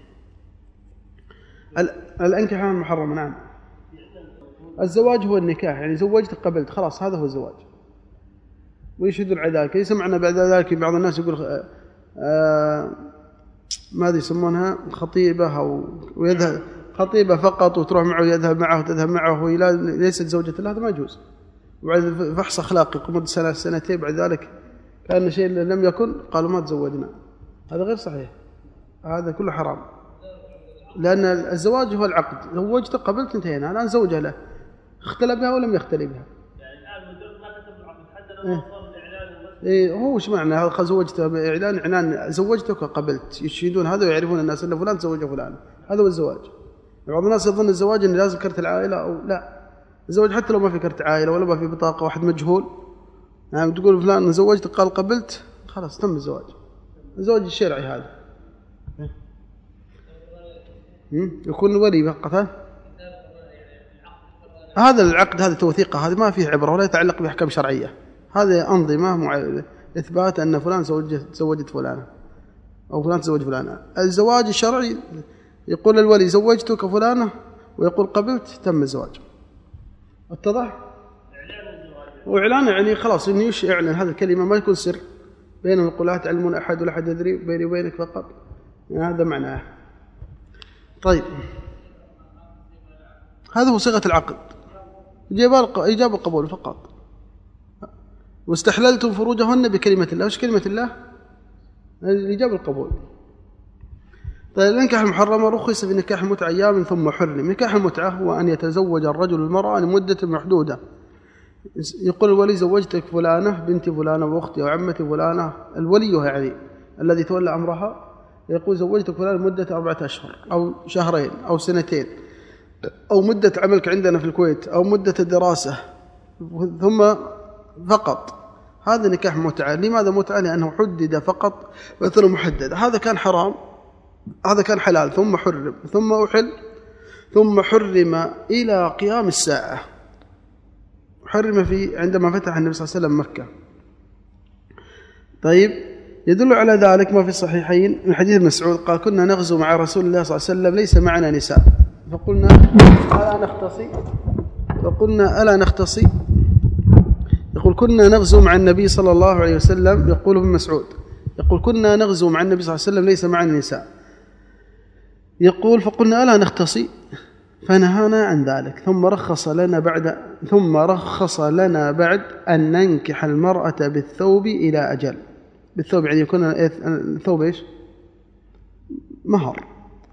[SPEAKER 1] الأنكحة المحرمة. نعم، الزواج هو النكاح، يعني زوجت قبلت، خلاص هذا هو الزواج. ويشهدون على ذلك. يسمعنا بعد ذلك بعض الناس يقول ماذا يسمونها خطيبة، أو ويذهب خطيبة فقط وتروح معه ويذهب معه وتذهب معه وهي ليست زوجة له، هذا ما يجوز. وبعد فحص أخلاقي قمت سنتين بعد ذلك كان شيء لم يكن، قالوا ما تزوجنا. هذا غير صحيح، هذا كله حرام، لأن الزواج هو العقد. زوجته قبلت انتهينا، الآن زوجها له، اختلى بها ولم يختلي بها.
[SPEAKER 2] يعني الآن مجرد ما كتب العقد حتى لو وصل الإعلان
[SPEAKER 1] هو ايش معنى هذا؟ زوجته بإعلان زوجتك وقبلت، يشهدون هذا ويعرفون الناس أن فلان تزوج فلان، هذا هو الزواج. بعض الناس يظن الزواج أن لازم كرت العائلة، أو لا، الزواج حتى لو ما في كرت عائلة ولا ما في بطاقة، واحد مجهول يعني تقول فلان زوجتك قال قبلت، خلاص تم الزواج. الزواج الشرعي هذا يكون ولي فقط. هذا العقد هذا توثيقه، هذا ما فيه عبرة ولا يتعلق بأحكام شرعية. هذه أنظمة إثبات أن فلان زوجت فلانة أو فلان تزوج فلانة. الزواج الشرعي يقول الولي زوجتك فلانة ويقول قبلت، تم الزواج. اتضح؟ وإعلان يعني خلاص إنه يعلن هذه الكلمة، ما يكون سر بينهم، يقول لا تعلمون أحد ولا أحد يدري بيني وبينك فقط، يعني هذا معناه. طيب، هذا هو صيغة العقد، إجابة قبول فقط. واستحللتم فروجهن بكلمة الله. وش كلمة الله؟ الإجابة القبول. طيب، النكاح المحرمة رخص في نكاح المتعة أيام ثم حرم. نكاح المتعة هو أن يتزوج الرجل المرأة لمدة محدودة، يقول الولي زوجتك فلانة بنت فلانة وأختي أو عمتي فلانة، الولي يعني الذي تولى أمرها، يقول زوجتك فلانة مدة 4 أشهر أو شهرين أو سنتين أو مدة عملك عندنا في الكويت أو مدة الدراسة ثم فقط. هذا نكاح متعة. لماذا متعة؟ لأنه حدد فقط فترة محددة. هذا كان حرام، هذا كان حلال، ثم حرم، ثم أحل، ثم حرم إلى قيام الساعة. حرم عندما فتح النبي صلى الله عليه وسلم مكة. طيب، يدل على ذلك ما في الصحيحين من حديث ابن مسعود قال كنا نغزو مع رسول الله صلى الله عليه وسلم ليس معنا نساء فقلنا ألا نختصي يقول كنا نغزو مع النبي صلى الله عليه وسلم، يقول ابن مسعود يقول كنا نغزو مع النبي صلى الله عليه وسلم ليس معنا نساء، يقول فقلنا ألا نختصي فنهانا عن ذلك، ثم رخص لنا بعد أن ننكح المرأة بالثوب إلى أجل. بالثوب يعني يكون الثوب إيش؟ مهر.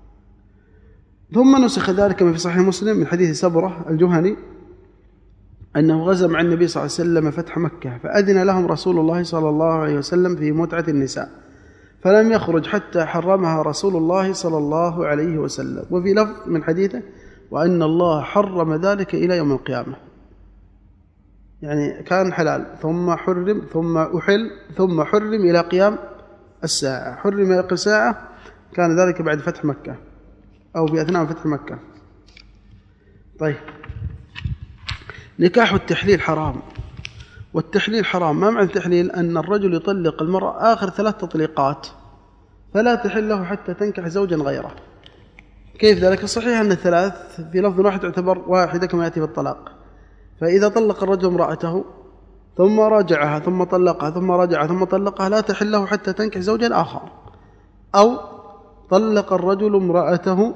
[SPEAKER 1] ثم نسخ ذلك من في صحيح مسلم من حديث سبرة الجهني أنه غزا مع النبي صلى الله عليه وسلم فتح مكة فأذن لهم رسول الله صلى الله عليه وسلم في متعة النساء فلم يخرج حتى حرمها رسول الله صلى الله عليه وسلم. وفي لفظ من حديثه وأن الله حرم ذلك إلى يوم القيامة، يعني كان حلال ثم حرم ثم أحل ثم حرم إلى قيام الساعة. حرم إلى قيام الساعة كان ذلك بعد فتح مكة أو في أثناء فتح مكة. طيب، نكاح التحليل حرام. والتحليل حرام، ما معنى التحليل؟ أن الرجل يطلق المرأة آخر 3 تطليقات فلا تحل له حتى تنكح زوجا غيره. كيف ذلك؟ الصحيح أن 3 في لفظ واحد تعتبر واحدة كما يأتي في الطلاق. فإذا طلق الرجل امرأته ثم راجعها ثم طلقها ثم راجعها ثم طلقها لا تحل له حتى تنكح زوجا آخر. أو طلق الرجل امرأته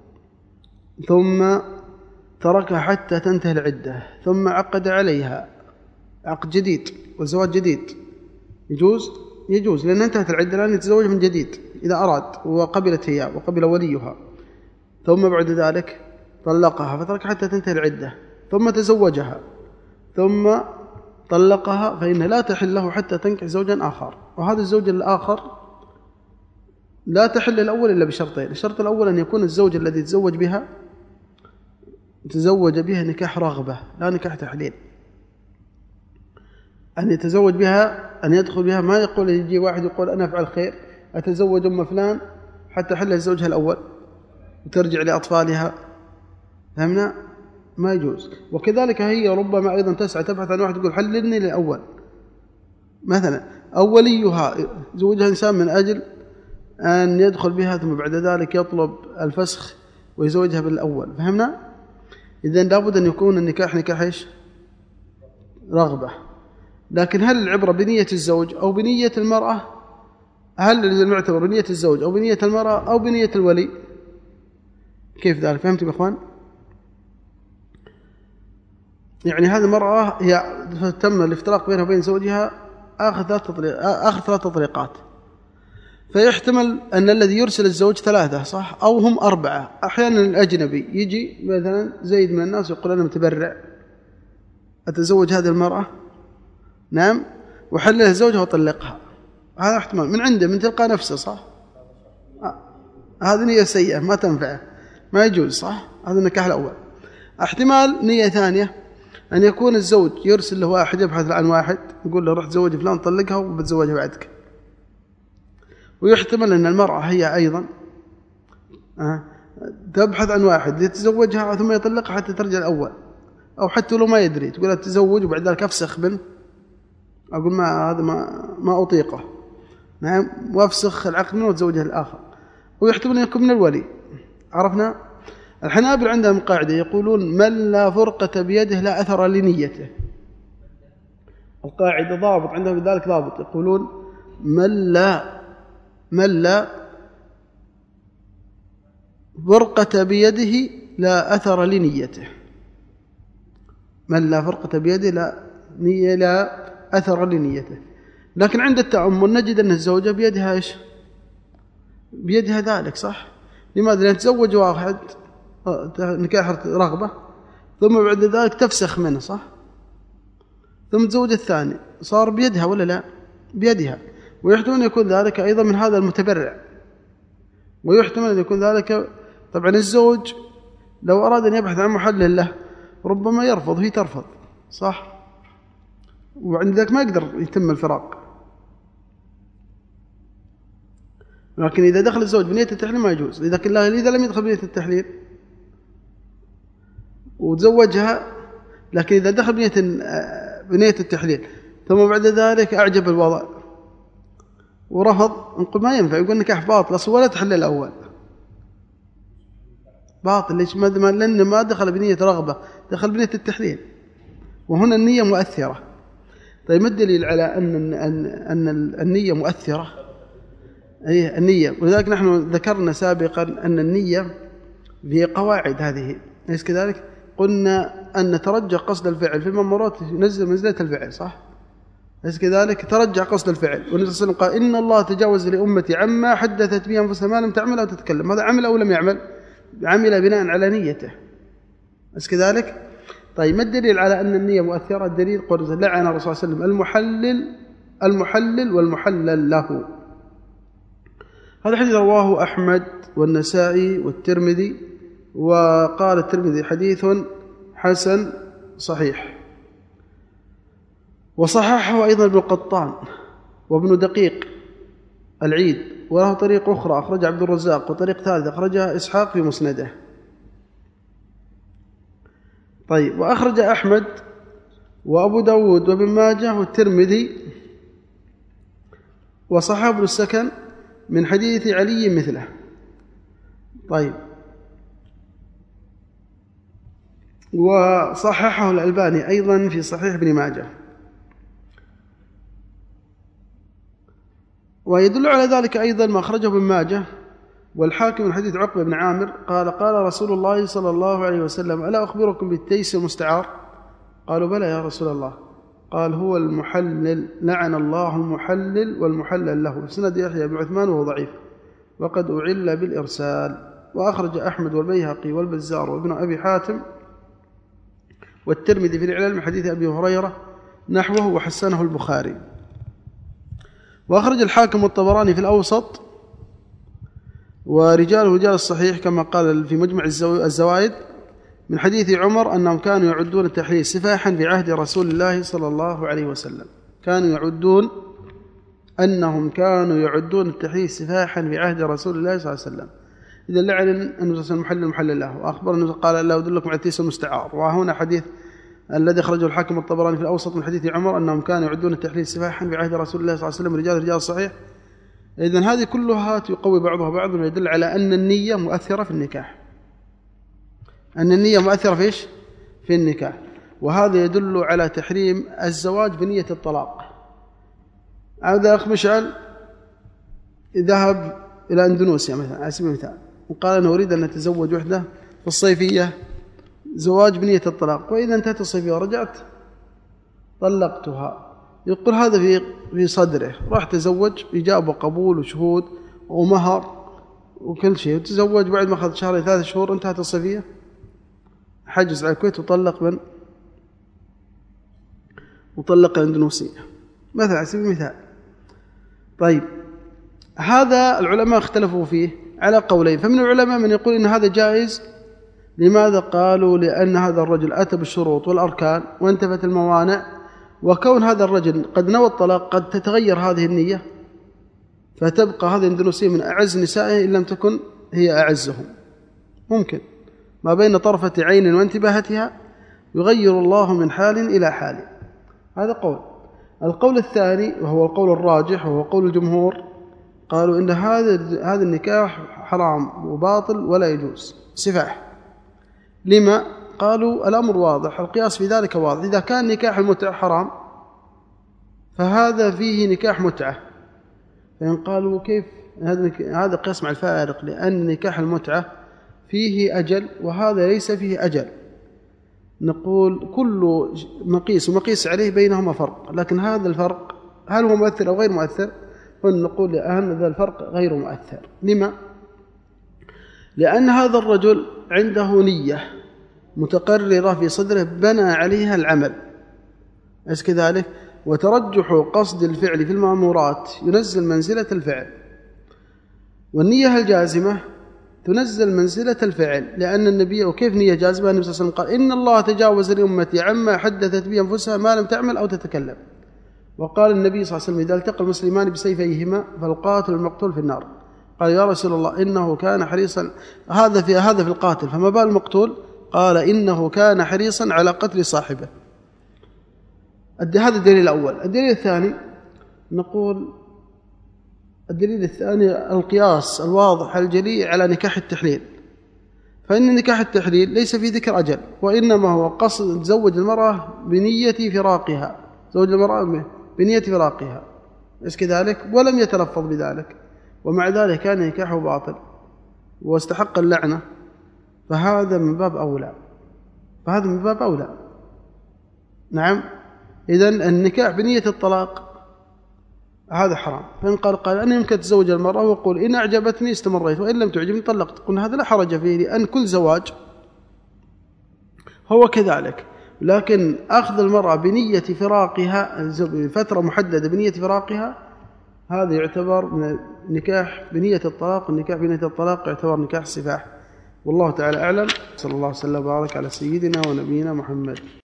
[SPEAKER 1] ثم تركها حتى تنتهي العدة ثم عقد عليها عقد جديد وزواج جديد، يجوز لأن انتهت العدة الآن يتزوج من جديد إذا أراد وقبلت هي وقبل وليها، ثم بعد ذلك طلقها فتركها حتى تنتهي العدة ثم تزوجها ثم طلقها فإن لا تحل له حتى تنكح زوجا آخر. وهذا الزوج الآخر لا تحل الأول إلا بشرطين. الشرط الأول أن يكون الزوج الذي تزوج بها نكاح رغبة لا نكاح تحليل، أن يتزوج بها أن يدخل بها، ما يقول يجي واحد يقول أنا أفعل خير أتزوج أم فلان حتى حل زوجها الأول وترجع لأطفالها، فهمنا؟ ما يجوز. وكذلك هي ربما أيضا تسعى تبحث عن واحد يقول حللني للأول مثلا، أو وليها زوجها إنسان من أجل أن يدخل بها ثم بعد ذلك يطلب الفسخ ويزوجها بالأول، فهمنا؟ إذن لابد أن يكون النكاح نكاح إيش؟ رغبة. لكن هل العبرة بنية الزوج أو بنية المرأة؟ هل المعتبر بنية الزوج أو بنية المرأة أو بنية الولي؟ كيف ذلك؟ فهمتم يا إخوان؟ يعني هذه المرأة هي تم الافتراق بينها وبين زوجها آخر 3 تطليقات، فيحتمل أن الذي يرسل الزوج 3 صح أو هم 4. أحيانا الأجنبي يجي مثلا زيد من الناس يقول أنا متبرع أتزوج هذه المرأة نعم وحللها زوجها وطلقها، هذا احتمال من عنده من تلقى نفسه صح. هذه نية سيئة ما تنفعه ما يجوز صح. هذا النكاح الأول. احتمال نية ثانية أن يكون الزوج يرسل له واحد يبحث عن واحد يقول له روح تزوج فلان طلقها وبتزوجها بعدك. ويحتمل أن المرأة هي أيضا تبحث عن واحد يتزوجها ثم يطلقها حتى ترجع الأول، أو حتى لو ما يدري تقول تزوج وبعد ذلك أفسخ بنت أقول ما هذا ما أطيقه نعم وأفسخ العقد منه وتزوجها الآخر. ويحتمل أن يكون من الولي. عرفنا؟ الحنابل عندهم قاعدة يقولون من لا فرقة بيده لا أثر لنيته. القاعدة ضابط عندهم بذلك ضابط، يقولون من لا فرقة بيده لا أثر لنيته. من لا فرقة بيده لا أثر لنيته. لكن عند التأمل نجد أن الزوجة بيدها إيش؟ بيدها ذلك صح. لماذا؟ لأن تزوج واحد نكاح رغبة ثم بعد ذلك تفسخ منه صح. ثم تزوج الثاني، صار بيدها ولا لا؟ بيدها. ويحتمل أن يكون ذلك أيضا من هذا المتبرع، ويحتمل أن يكون ذلك طبعا الزوج لو أراد أن يبحث عن محلل له ربما يرفض، هي ترفض، صح؟ وعند ذلك ما يقدر يتم الفراق. لكن إذا دخل الزوج بنية التحليل ما يجوز. إذا لم يدخل بنية التحليل وتزوجها، لكن إذا دخل بنية التحليل ثم بعد ذلك أعجب الوضع ورفض، نقول ما ينفع، يقول نكاح باطل أصلا ولا تحلل الأول باطل. ليش؟ لأن ما دخل بنية رغبة، دخل بنية التحليل، وهنا النية مؤثرة. طيب ما الدليل على أن النية مؤثرة؟ أي النية، ولذلك نحن ذكرنا سابقا أن النية في قواعد هذه، ليس كذلك؟ قلنا أن ترجع قصد الفعل في المأمورات ينزل منزلة الفعل، صح؟ ليس كذلك؟ ترجع قصد الفعل، والنبي صلى الله عليه وسلم قال إن الله تجاوز لأمتي عما حدثت به أنفسها ما لم تعمل أو تتكلم. هذا عمل أو لم يعمل؟ عمل بناء على نيته، ليس كذلك؟ طيب ما الدليل على أن النية مؤثرة؟ الدليل قول لعن الرسول صلى الله عليه وسلم المحلل والمحلل له. هذا حديث رواه أحمد والنسائي والترمذي، وقال الترمذي حديث حسن صحيح، وصححه أيضا ابن قطان وابن دقيق العيد، وله طريق أخرى أخرج عبد الرزاق، وطريق ثالث أخرجها إسحاق في مسنده. طيب وأخرج أحمد وأبو داود وابن ماجه والترمذي وصححه ابن السكن من حديث علي مثله. طيب وصححه الألباني أيضا في صحيح ابن ماجه. ويدل على ذلك أيضا ما أخرجه ابن ماجه والحاكم من حديث عقبة بن عامر قال قال رسول الله صلى الله عليه وسلم ألا أخبركم بالتيس المستعار؟ قالوا بلى يا رسول الله. قال هو المحلل، لعن الله المحلل والمحلل له. سند يحيى بن عثمان وهو ضعيف وقد أعل بالإرسال. وأخرج أحمد والبيهقي والبزار وابن أبي حاتم والترمذي في الإعلال من حديث أبي هريرة نحوه وحسنه البخاري. وأخرج الحاكم والطبراني في الأوسط ورجاله رجال الصحيح كما قال في مجمع الزوائد من حديث عمر أنهم كانوا يعدون التحليل سفاحا في عهد رسول الله صلى الله عليه وسلم. أنهم كانوا يعدون التحليل سفاحا في عهد رسول الله صلى الله عليه وسلم. إذا لعن أنه المحلل له، وأخبر أنه قال لا أدلكم على التيس المستعار. وهنا حديث الذي أخرجه الحاكم الطبراني في الأوسط من حديث عمر أنهم كانوا يعدون التحليل سفاحا في عهد رسول الله صلى الله عليه وسلم رجال الصحيح. إذن هذه كلها يقوي بعضها بعضا ويدل على أن النية مؤثرة في النكاح. أن النية مؤثرة في إيش؟ في النكاح. وهذا يدل على تحريم الزواج بنية الطلاق. هذا أخ مشعل ذهب إلى أندونيسيا مثلا على سبيل المثال وقال أنا أريد أن أتزوج وحدة في الصيفية زواج بنية الطلاق، وإذا انتهت الصيفية ورجعت طلقتها. يقول هذا في صدره، راح تزوج إجابة وقبول وشهود ومهر وكل شيء، وتزوج بعد ما أخذ شهرين 3 شهور انتهت الصيفية حجز على الكويت وطلق الأندونيسية مثلا على سبيل المثال. طيب هذا العلماء اختلفوا فيه على قولين. فمن العلماء من يقول إن هذا جائز. لماذا؟ قالوا لأن هذا الرجل أتى بالشروط والأركان وانتفت الموانع، وكون هذا الرجل قد نوى الطلاق قد تتغير هذه النية فتبقى هذه الأندونيسية من أعز نسائه إن لم تكن هي أعزهم. ممكن ما بين طرفة عين وانتباهتها يغير الله من حال إلى حال. هذا قول. القول الثاني وهو القول الراجح وهو قول الجمهور قالوا إن هذا النكاح حرام وباطل ولا يجوز سفاح. لما؟ قالوا الأمر واضح، القياس في ذلك واضح. إذا كان نكاح المتعة حرام فهذا فيه نكاح متعة. فإن قالوا كيف هذا قياس مع الفارق، لأن نكاح المتعة فيه أجل وهذا ليس فيه أجل. نقول كل مقيس ومقيس عليه بينهما فرق، لكن هذا الفرق هل هو مؤثر أو غير مؤثر؟ فنقول لأن هذا الفرق غير مؤثر. لما؟ لأن هذا الرجل عنده نية متقررة في صدره بنى عليها العمل، أليس كذلك؟ وترجح قصد الفعل في المأمورات ينزل منزلة الفعل، والنية الجازمة تنزل منزلة الفعل، لأن النبي، وكيف نية جازمة؟ النبي صلى الله عليه وسلم قال إن الله تجاوز لأمتي عما حدثت به أنفسها ما لم تعمل أو تتكلم. وقال النبي صلى الله عليه وسلم إذا التقى المسلمان بسيفيهما فالقاتل والمقتول في النار. قال يا رسول الله إنه كان حريصا، هذا في القاتل، فما بال المقتول؟ قال إنه كان حريصا على قتل صاحبه. هذا الدليل الأول. الدليل الثاني، نقول الدليل الثاني القياس الواضح الجلي على نكاح التحليل، فإن نكاح التحليل ليس في ذكر أجل، وإنما هو قصد تزوج المرأة بنية فراقها، زوج المرأة بنية فراقها، بس كذلك، ولم يتلفظ بذلك، ومع ذلك كان نكاحه باطل واستحق اللعنة، فهذا من باب أولى. نعم. إذن النكاح بنية الطلاق هذا حرام. فإن قال أنا يمكن أتزوج المرأة وأقول إن أعجبتني استمريت وإن لم تعجبني طلقت، قلنا هذا لا حرج فيه، لأن كل زواج هو كذلك. لكن أخذ المرأة بنية فراقها فترة محددة بنية فراقها، هذا يعتبر من نكاح بنية الطلاق. النكاح بنية الطلاق يعتبر نكاح سفاح. والله تعالى أعلم. صلى الله عليه وسلم وبارك على سيدنا ونبينا محمد.